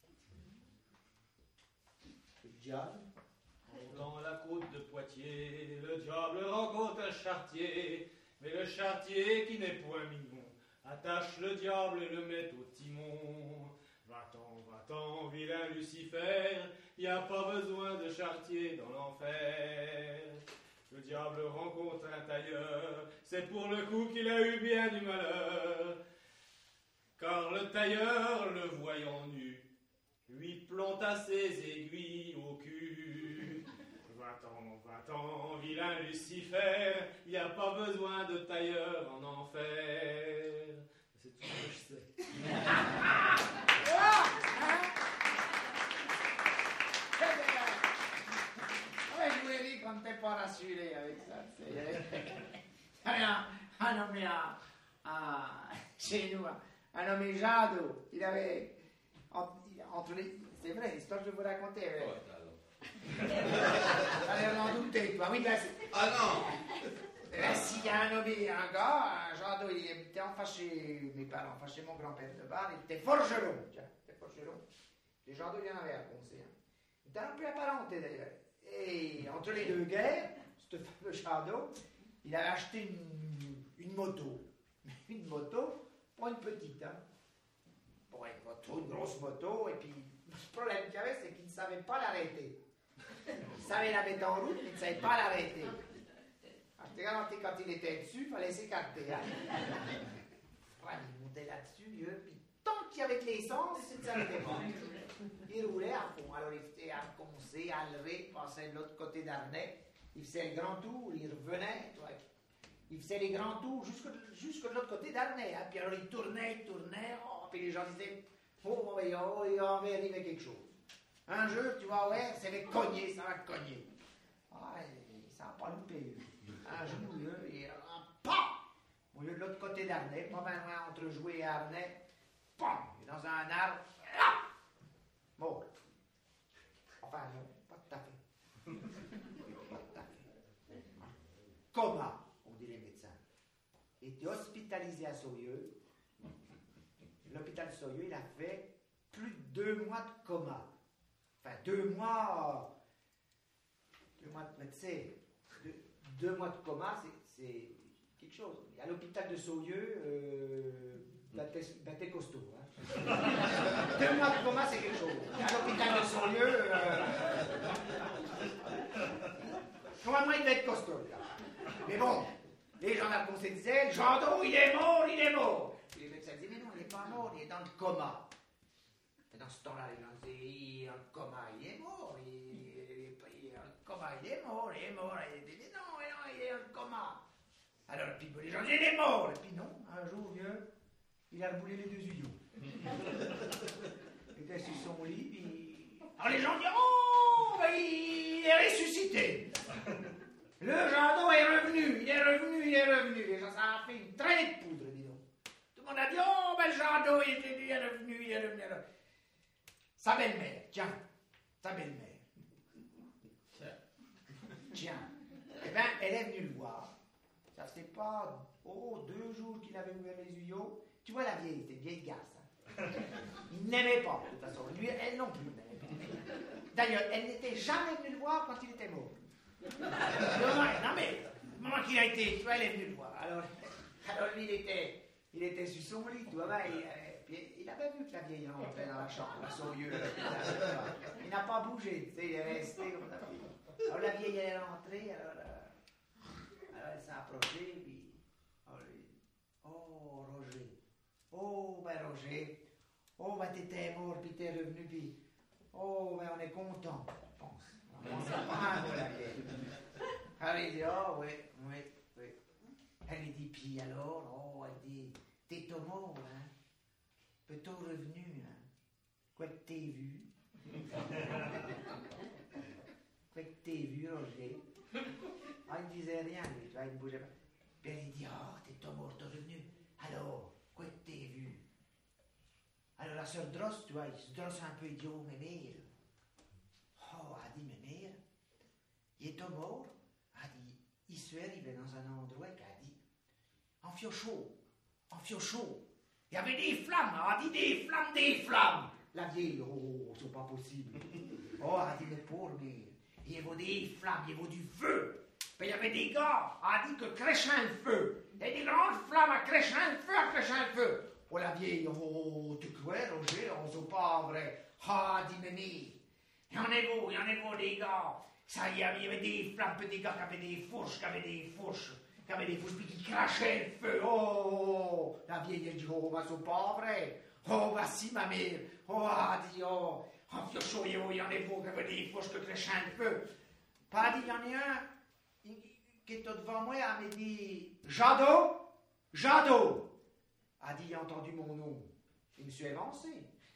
Le diable? Dans la côte de Poitiers, le diable rencontre un charretier, mais le charretier qui n'est point mignon attache le diable et le met au timon. Va-t'en, vilain Lucifer, y a pas besoin de charretier dans l'enfer. Le diable rencontre un tailleur, c'est pour le coup qu'il a eu bien du malheur. Car le tailleur, le voyant nu, lui planta ses aiguilles au cul. Va-t'en, vilain Lucifer, y a pas besoin de tailleur en enfer. C'est tout ce que je sais. Ouais, je vous ai dit qu'on n'était pas rassuré avec ça. Un nommé chez nous, un nommé Jadot, il avait entre les... C'est vrai, l'histoire que je vous racontais. Ouais, Fallait en douter, toi. Oui, ben, ah non! ben, s'il y a un gars, un Jadot, il était fâché, mes parents, fâché mon grand-père de bar, il était forgeron. Tiens, il était forgeron. Les Jadot, il y en avait à Poncé. Hein. Il était un peu apparenté d'ailleurs. Et entre les deux guerres, ce fameux Jadot, il avait acheté une moto. Une moto, pas une petite, hein. Bon, une grosse moto, et puis le problème qu'il y avait, c'est qu'il ne savait pas l'arrêter. Il savait la mettre en route, mais il ne savait pas l'arrêter. Je te garantis, quand il était dessus, il fallait s'écarter. Hein. Ouais, il montait là-dessus, vieux, puis tant qu'il y avait de l'essence, il ne s'arrêtait pas. Il roulait à fond. Alors il faisait à Poncé, à Levé, il passait de l'autre côté d'Arnay, il faisait le grand tour, il revenait, toi. Il faisait les grands tours jusque de l'autre côté d'Arnay. Hein. Puis alors il tournait, oh, puis les gens disaient, oh, il va arriver quelque chose. Un jour, tu vois, ouais, ça va cogner, ça va cogner. Ah, ça n'a pas loupé. Un jour, il y a un pam! Au lieu de l'autre côté d'Arnay, pas bien loin entre Joué et Arnay, pam! Il est dans un arbre, là! Mort. Enfin, non, pas tout à fait. Pas tout à fait. Coma, on dit les médecins. Il était hospitalisé à Soyeux. L'hôpital de Soyeux, il a fait plus de 2 mois de coma. Enfin, 2 mois. 2 mois de médecin. 2 mois de coma, c'est quelque chose. À l'hôpital de Soyeux, t'es costaud. Hein. 2 mois de coma, c'est quelque chose. À l'hôpital de Soyeux, normalement, il va être costaud. Là. Mais bon, les gens à Poncé disaient, Jadot, il est mort, il est mort. Et les médecins disaient, mais non, il n'est pas mort, il est dans le coma. Et dans ce temps-là, les gens disaient, il est dans le coma, il est mort, il est dans le coma, il est mort, il est mort. Et ils disaient, non, il est dans le coma. Alors, puis les gens disaient, il est mort. Et puis non, un jour, vieux, il a reboulé les 2 yeux. Il était sur son lit, puis... Alors les gens disaient, oh, ben, il est ressuscité. Le Jadot est revenu, il est revenu. Les gens, ça a fait une traînée de poudre, dis donc. Tout le monde a dit, oh, ben le Jadot, il est revenu. Sa belle-mère, tiens, sa belle-mère. Tiens, eh bien, elle est venue le voir. Ça fait pas, 2 jours qu'il avait ouvert les yeux. Tu vois la vieille, c'était une vieille garce. Hein. Il n'aimait pas, de toute façon. Lui, elle non plus n'aimait pas. D'ailleurs, elle n'était jamais venue le voir quand il était mort. Non mais, le moment qu'il a été, tu vois, elle est venue le voir. Alors lui, il était sur son lit, tu vois, puis il avait vu que la vieille rentrait dans la chambre, à son lieu. Il n'a pas bougé, tu sais, il est resté. Alors la vieille, elle est rentrée, alors elle s'est approchée, puis, oh Roger, Oh, ben Roger, oh, ben t'étais mort, puis t'es revenu, puis... Oh, ben on est content, je pense. On s'en prend, la vieille. Elle dit, oh, oui. Elle dit, puis alors, oh, elle dit, t'es au mort, hein? Plutôt revenu, hein? Quoi que t'es vu? Quoi que t'es vu, Roger? Ah, il ne disait rien, lui, tu vois, il ne bougeait pas. Puis elle dit, oh, t'es au mort, t'es revenu. Alors, quoi que t'es vu? Alors la sœur Drosse, tu vois, il se drosse un peu idiot, mais mère. Oh, a dit, mais mère, il est mort. A dit, il se arrivé dans un endroit qu'a dit, en fiochaud. Il y avait des flammes, a dit, des flammes. La vieille, oh, c'est pas possible. Oh, a dit, mais pauvre mère, il y avait des flammes, il y avait du feu. Puis il y avait des gars, a dit que crachant le feu. Il y a des grandes flammes à crachant le feu. Oh la vieille, oh, tu crois, Roger, on sait pas vrai. Ah, dit Mémé, il y en a beau, des gars. Ça, il y avait des flammes, puis des gars qui avaient des fourches, puis qui crachaient le feu. Oh, la vieille, elle dit, oh, bah, c'est pas vrai. Oh, bah, si, ma mère. Oh, a dit, oh, en fiochaud, il y en a beau qui avaient des fourches qui crachaient le feu. Pas dit, il y en a un qui était devant moi, elle m'a dit, Jadot. A dit, il a entendu mon nom. Je me suis avancé.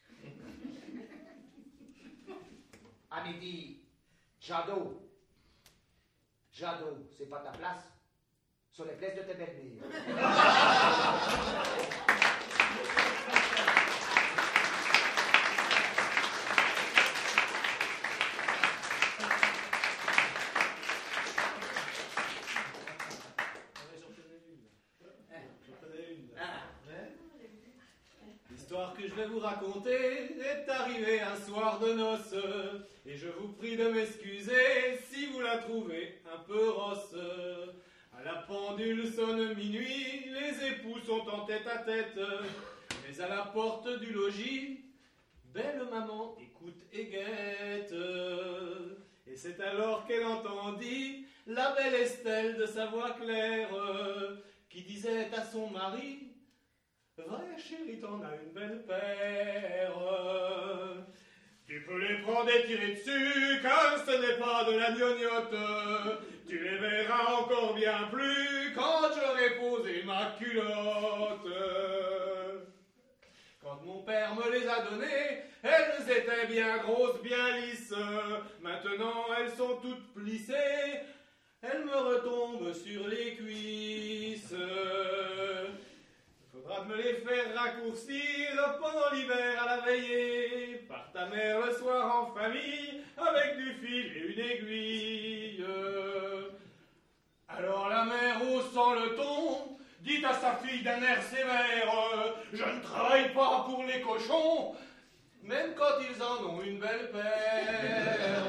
Elle m'a dit, Jadot, c'est pas ta place. Sur les places de tes belles-mères. L'histoire que je vais vous raconter est arrivée un soir de noces, et je vous prie de m'excuser si vous la trouvez un peu rosse. À la pendule sonne minuit, les époux sont en tête à tête, mais à la porte du logis, belle maman écoute et guette. Et c'est alors qu'elle entendit la belle Estelle de sa voix claire, qui disait à son mari, vrai chérie, t'en as une belle paire. Tu peux les prendre et tirer dessus, car ce n'est pas de la gnognotte. Tu les verras encore bien plus quand j'aurai posé ma culotte. Quand mon père me les a données, elles étaient bien grosses, bien lisses. Maintenant elles sont toutes plissées, elles me retombent sur les cuisses. Faudra me les faire raccourcir pendant l'hiver à la veillée, par ta mère le soir en famille, avec du fil et une aiguille. Alors la mère, haussant le ton, dit à sa fille d'un air sévère, je ne travaille pas pour les cochons, même quand ils en ont une belle paire.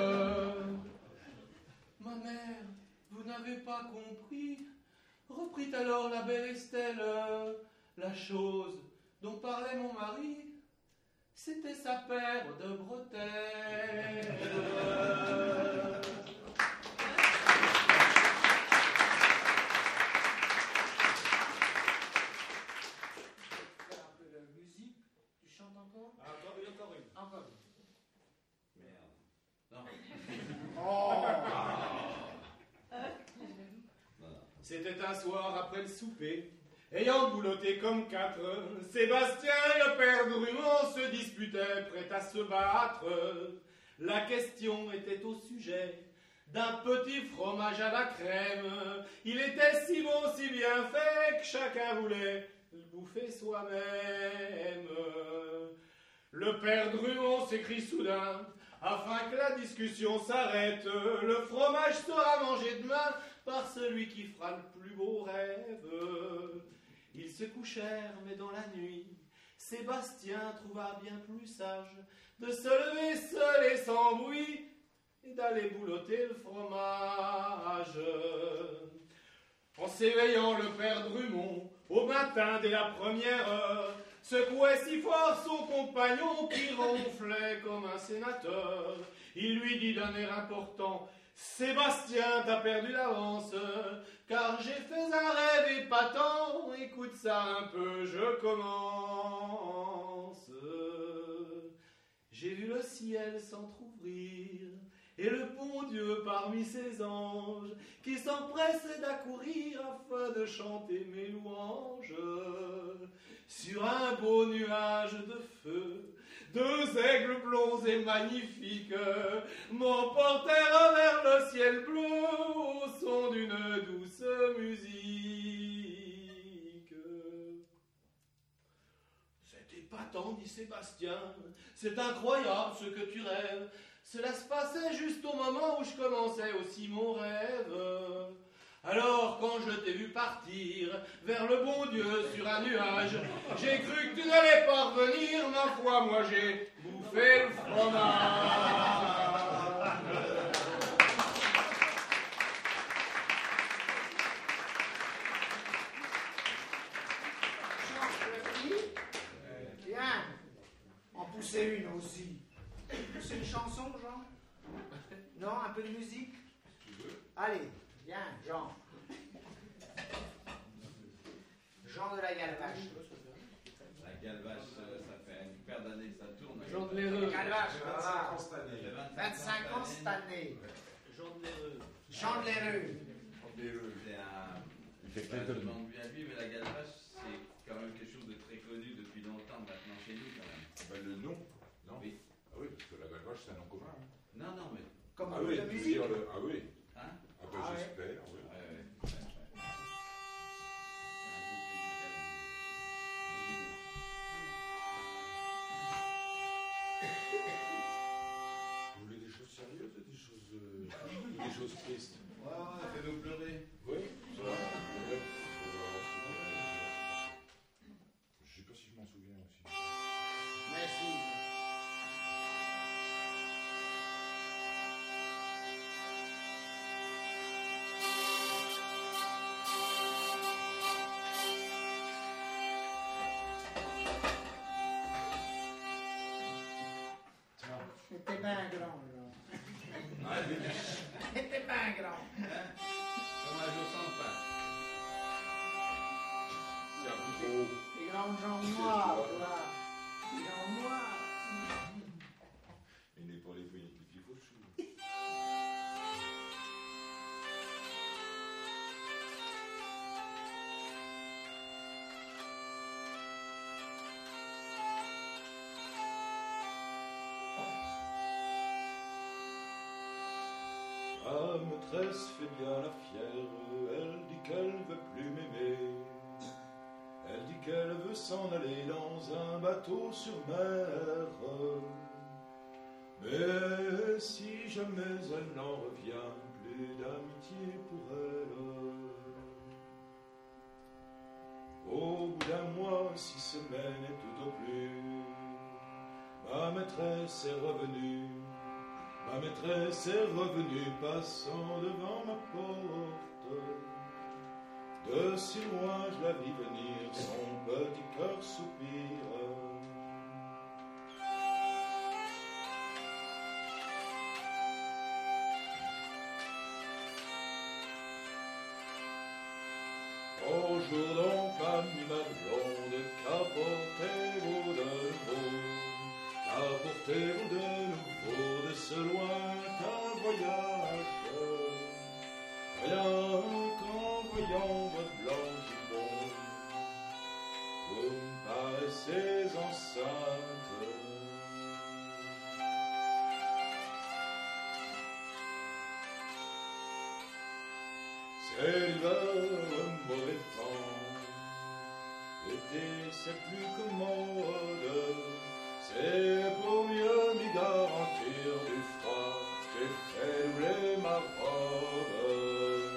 Ma mère, vous n'avez pas compris, reprit alors la belle Estelle, la chose dont parlait mon mari, c'était sa paire de bretelles. Faire un peu de musique, tu chantes encore? Encore une. Encore une. Merde. Non. Oh! C'était un soir après le souper, ayant boulotté comme quatre, Sébastien et le père Drummond se disputaient, prêts à se battre. La question était au sujet d'un petit fromage à la crème. Il était si bon, si bien fait, que chacun voulait le bouffer soi-même. Le père Drummond s'écrie soudain, afin que la discussion s'arrête, le fromage sera mangé demain par celui qui fera le plus beau rêve. Ils se couchèrent, mais dans la nuit, Sébastien trouva bien plus sage de se lever seul et sans bruit et d'aller boulotter le fromage. En s'éveillant, le père Drummond, au matin dès la première heure, secouait si fort son compagnon qui ronflait comme un sénateur. Il lui dit d'un air important, Sébastien, t'as perdu l'avance, car j'ai fait un rêve épatant, écoute ça un peu, je commence. J'ai vu le ciel s'entr'ouvrir, et le bon Dieu parmi ses anges, qui s'empressait d'accourir afin de chanter mes louanges. Sur un beau nuage de feu, 2 aigles blonds et magnifiques m'emportèrent vers le ciel bleu au son d'une douce musique. C'est épatant, dit Sébastien, c'est incroyable ce que tu rêves. Cela se passait juste au moment où je commençais aussi mon rêve. Alors, quand je t'ai vu partir vers le bon Dieu sur un nuage, j'ai cru que tu n'allais pas revenir, ma foi, moi j'ai bouffé le fromage. Bien. En pousser une aussi. C'est une chanson, Jean? Non, un peu de musique? Allez, viens, Jean. Jean de la Galvache. La Galvache, ça fait une paire d'années que ça tourne. Jean de l'Heureux. Galvache, 25 ans cette année. 25 ans cette année. Jean de l'Heureux. Jean de l'Heureux. C'est un... Je demande bien lui, mais la Galvache, c'est quand même quelque chose de très connu depuis longtemps maintenant chez nous, quand même. Ben, le nom, non? Oui. Ah oui, parce que la Galvache, c'est un nom commun. Hein. Non, non, mais... Comme Ah un oui, groupe de tu veux musique. dire le... Ah oui. Hein? Ah ben Ah ouais. j'espère, oui. Ouais, ouais. C'est un groupe Vous voulez des choses sérieuses ou des choses tristes? musical. Ouais, fais-nous pleurer. Oui, ça va. Ouais. Je sais pas si je m'en souviens aussi. Merci. C'était bien grand, Jean. Ah, oui. C'était bien grand. Comme un jour sans fin. C'est un peu trop. Les grandes jambes noires, tu vois. Les jambes noires. Il n'est pas les feuilles qui fauchent. Ma maîtresse fait bien la fière, elle dit qu'elle veut plus m'aimer. Elle dit qu'elle veut s'en aller dans un bateau sur mer. Mais si jamais elle n'en revient, plus d'amitié pour elle. Au bout d'un mois, 6 semaines et tout au plus, ma maîtresse est revenue. Ma maîtresse est revenue, passant devant ma porte. De si loin je la vis venir, son petit cœur soupire. Bonjour donc, amie ma blonde, qu'apportez-vous de nouveau? Qu'apportez-vous de nouveau de ce lointain voyage? Rien qu'en voyant votre blanc jupon, vous me paraissez enceinte. C'est l'hiver, le mauvais temps. L'été, c'est plus commode. C'est pour mieux m'y garantir du froid. J'ai fait rouler ma robe.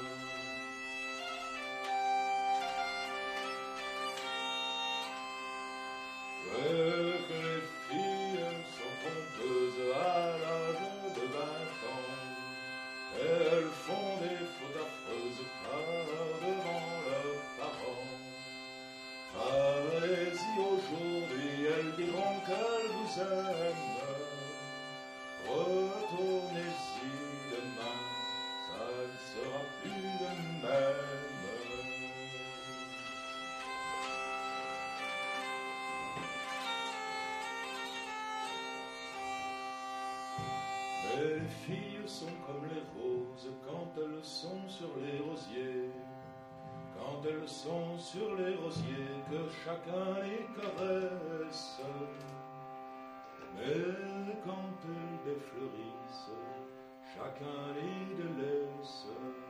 Que les filles sont pompeuses à l'âge de 20 ans. Elles font des fautes affreuses par devant leurs parents. Allez-y aujourd'hui, elles diront qu'elles vous aiment. Retournez-y demain, ça Les filles sont comme les roses quand elles sont sur les rosiers. Quand elles sont sur les rosiers, que chacun les caresse. Mais quand elles défleurissent, chacun les délaisse.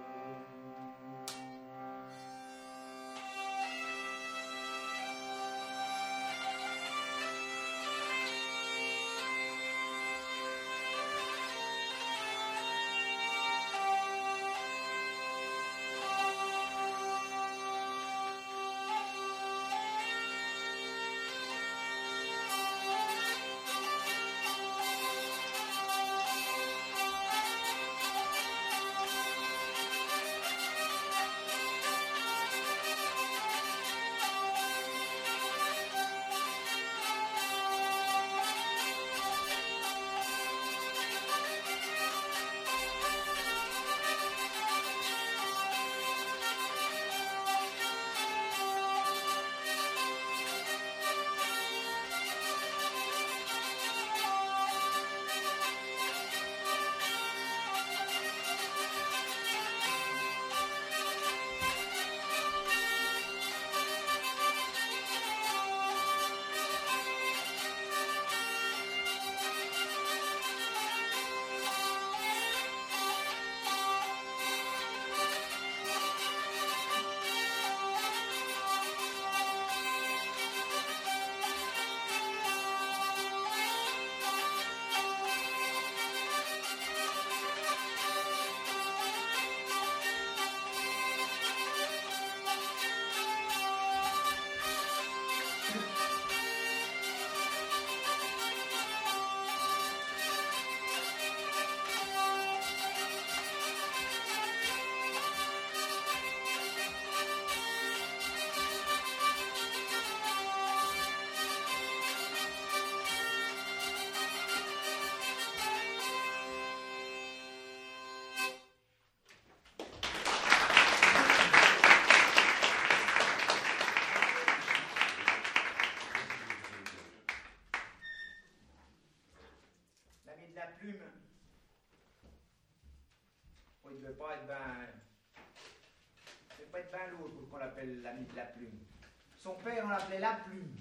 Qu'on l'appelle l'ami de la plume. Son père, on l'appelait la plume.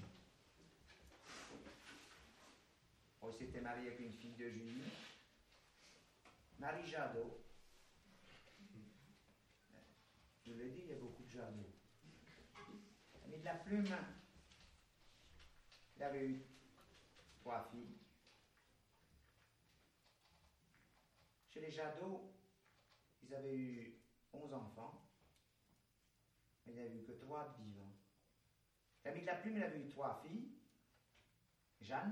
Oh, il s'était marié avec une fille de Julie, Marie Jadot. Je l'ai dit, il y a beaucoup de Jadot. L'ami de la plume, il avait eu 3 filles. Chez les Jadot, ils avaient eu 11 enfants. Il n'y avait eu que 3 vivants. L'ami de la plume, il avait eu 3 filles. Jeanne,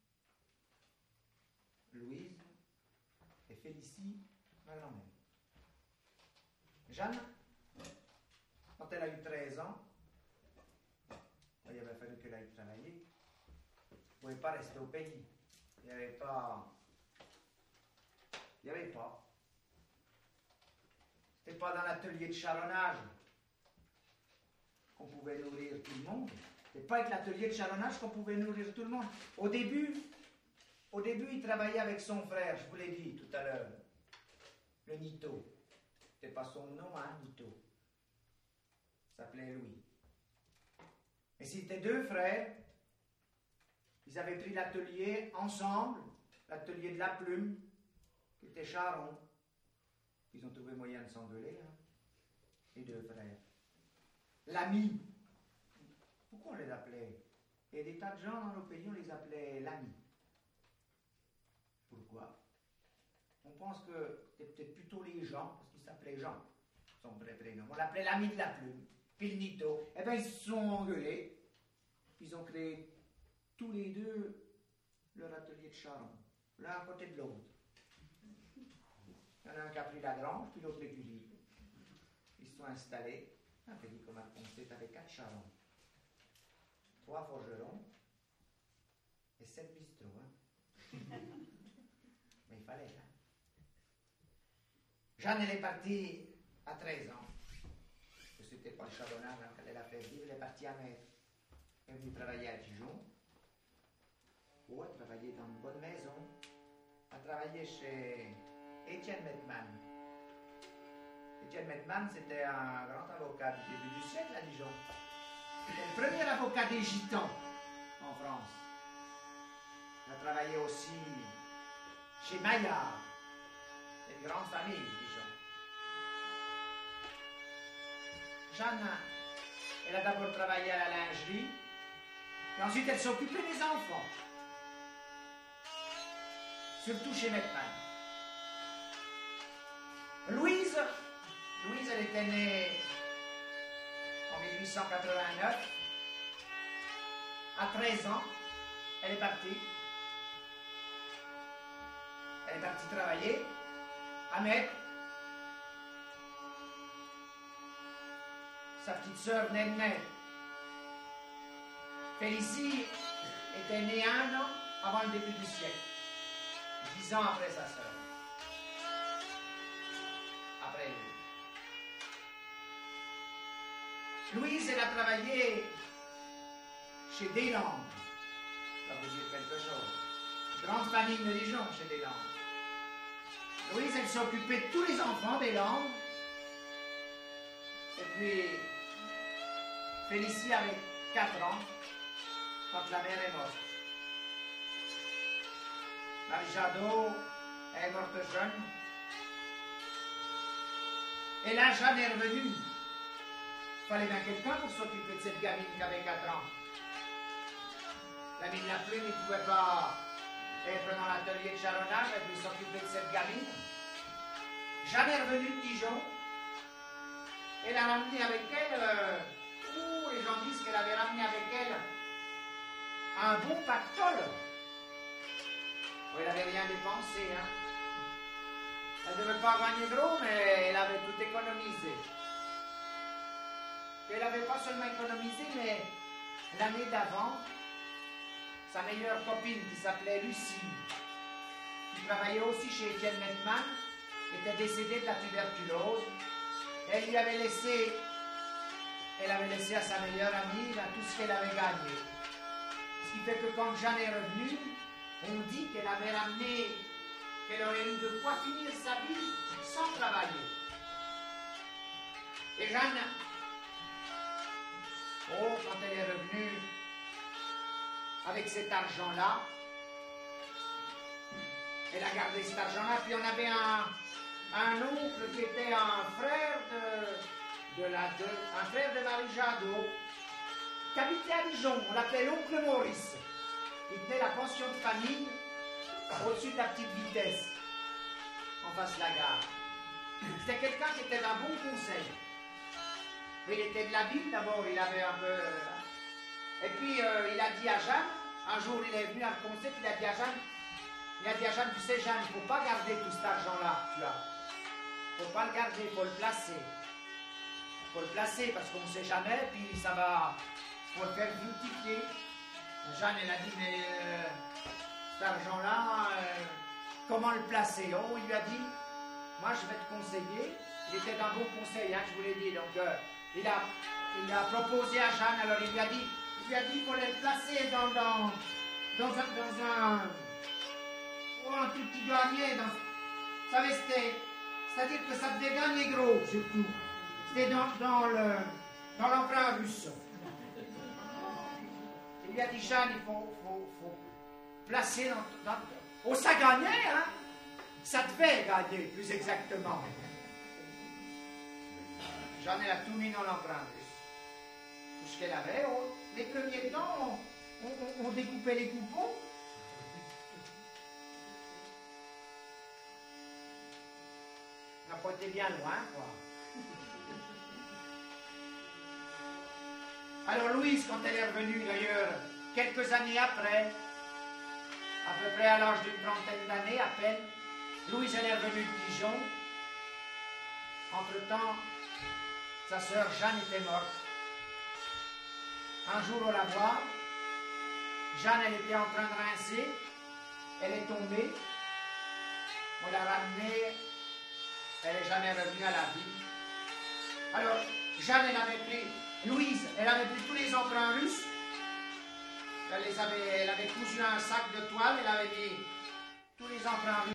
Louise et Félicie, ma grand-mère. Jeanne, quand elle a eu 13 ans, il avait fallu qu'elle aille travailler. Elle ne pouvait pas rester au pays. Il n'y avait pas. C'était pas dans l'atelier de charronnage qu'on pouvait nourrir tout le monde. C'est pas avec l'atelier de charronnage qu'on pouvait nourrir tout le monde. Au début, il travaillait avec son frère, je vous l'ai dit tout à l'heure, le Nito. C'était pas son nom, hein, Nito. Il s'appelait Louis. Et c'était 2 frères. Ils avaient pris l'atelier ensemble, l'atelier de la plume, qui était charron. Ils ont trouvé moyen de s'engueuler, hein, les 2 frères. L'ami. Pourquoi on les appelait? Il y a des tas de gens dans nos pays, on les appelait l'ami. Pourquoi? On pense que c'était peut-être plutôt les gens, parce qu'ils s'appelaient Jean, son vrai prénom. On l'appelait l'ami de la plume, puis le Nito. Eh bien, ils se sont engueulés. Ils ont créé tous les 2 leur atelier de charron, l'un à côté de l'autre. Il y en a un qui a pris la grange, puis l'autre l'écurie. Ils se sont installés. Un pays comme Arponcé avait 4 charrons, 3 forgerons et 7 bistrots. Hein. Mais il fallait. Hein. Jeanne, elle est partie à 13 ans. C'était pas le charbonnage hein, qu'elle a fait vivre. Elle est partie à Metz. Elle est venue travailler à Dijon. Oh, elle travaillait dans une bonne maison. Elle travaillait chez Étienne Mettmann. Étienne Mettmann, c'était un grand avocat du début du siècle à Dijon. C'était le premier avocat des Gitans en France. Il a travaillé aussi chez Maillard. C'est une grande famille, Dijon. Jeanne, elle a d'abord travaillé à la lingerie, et ensuite elle s'occupait des enfants. Surtout chez Mettmann. Louise, elle était née en 1889. À 13 ans, elle est partie. Elle est partie travailler à Metz. Sa petite sœur Néné, Félicie, était née 1 an avant le début du siècle. 10 ans après sa sœur. Après lui. Louise, elle a travaillé chez Deslandes. Ça vous dire quelque chose. Grande famille de Dijon chez Deslandes. Louise, elle s'est occupée de tous les enfants des Landes. Et puis, Félicie avait 4 ans quand la mère est morte. Marie Jadot, elle est morte jeune. Et là, Jeanne est revenue. Il fallait bien quelqu'un pour s'occuper de cette gamine qui avait 4 ans. La mine la plume, il ne pouvait pas être dans l'atelier de charronnage et puis s'occuper de cette gamine. Jeanne est revenue de Dijon. Elle a ramené avec elle, les gens disent qu'elle avait ramené avec elle un bon pactole. Elle n'avait rien dépensé. Hein. Elle ne devait pas gagner gros, mais elle avait tout économisé. Elle n'avait pas seulement économisé, mais l'année d'avant, sa meilleure copine qui s'appelait Lucie, qui travaillait aussi chez Étienne Mettmann, était décédée de la tuberculose. Elle avait laissé à sa meilleure amie tout ce qu'elle avait gagné. Ce qui fait que quand Jeanne est revenue, on dit qu'elle avait ramené, qu'elle aurait eu de quoi finir sa vie sans travailler. Et Jeanne, quand elle est revenue avec cet argent-là, elle a gardé cet argent-là, puis on avait un oncle qui était un frère de Marie Jadot, qui habitait à Dijon, on l'appelait l'oncle Maurice. Il tenait la pension de famille au-dessus de la petite vitesse, en face de la gare. C'était quelqu'un qui était d'un bon conseil. Mais il était de la ville d'abord, il avait un peu... Et puis il a dit à Jeanne, un jour il est venu à le conseil, il a dit à Jeanne, tu sais Jeanne, il ne faut pas garder tout cet argent-là que tu as. Il ne faut pas le garder, il faut le placer. Il faut le placer parce qu'on ne sait jamais, puis ça va... Il faut le faire multiplier. Jeanne, elle a dit, mais cet argent-là, comment le placer? Oh, il lui a dit, moi je vais te conseiller. Il était d'un bon conseil, hein, je vous l'ai dit. Donc, il a proposé à Jeanne, alors il lui a dit qu'il fallait le placer dans un tout petit grenier. Vous savez, c'est-à-dire que ça devait gagner gros, surtout. C'était dans l'emprunt russe. Il lui a dit, Jeanne, il faut placer dans... Oh, ça gagnait, hein? Ça devait gagner, plus exactement. Jeanne, elle a tout mis dans l'emprunt russe. Tout ce qu'elle avait. Les premiers temps, on découpait les coupons. On n'a pas été bien loin, quoi. Alors Louise, quand elle est revenue d'ailleurs, quelques années après, à peu près à l'âge d'une 30aine d'années à peine, Louise, elle est revenue de Dijon. Entre-temps, sa sœur Jeanne était morte. Un jour, on la voit. Jeanne, elle était en train de rincer. Elle est tombée. On l'a ramenée. Elle n'est jamais revenue à la vie. Alors, Jeanne, elle avait pris... Louise, elle avait pris tous les emprunts russes. Elle avait cousu un sac de toile. Elle avait mis tous les emprunts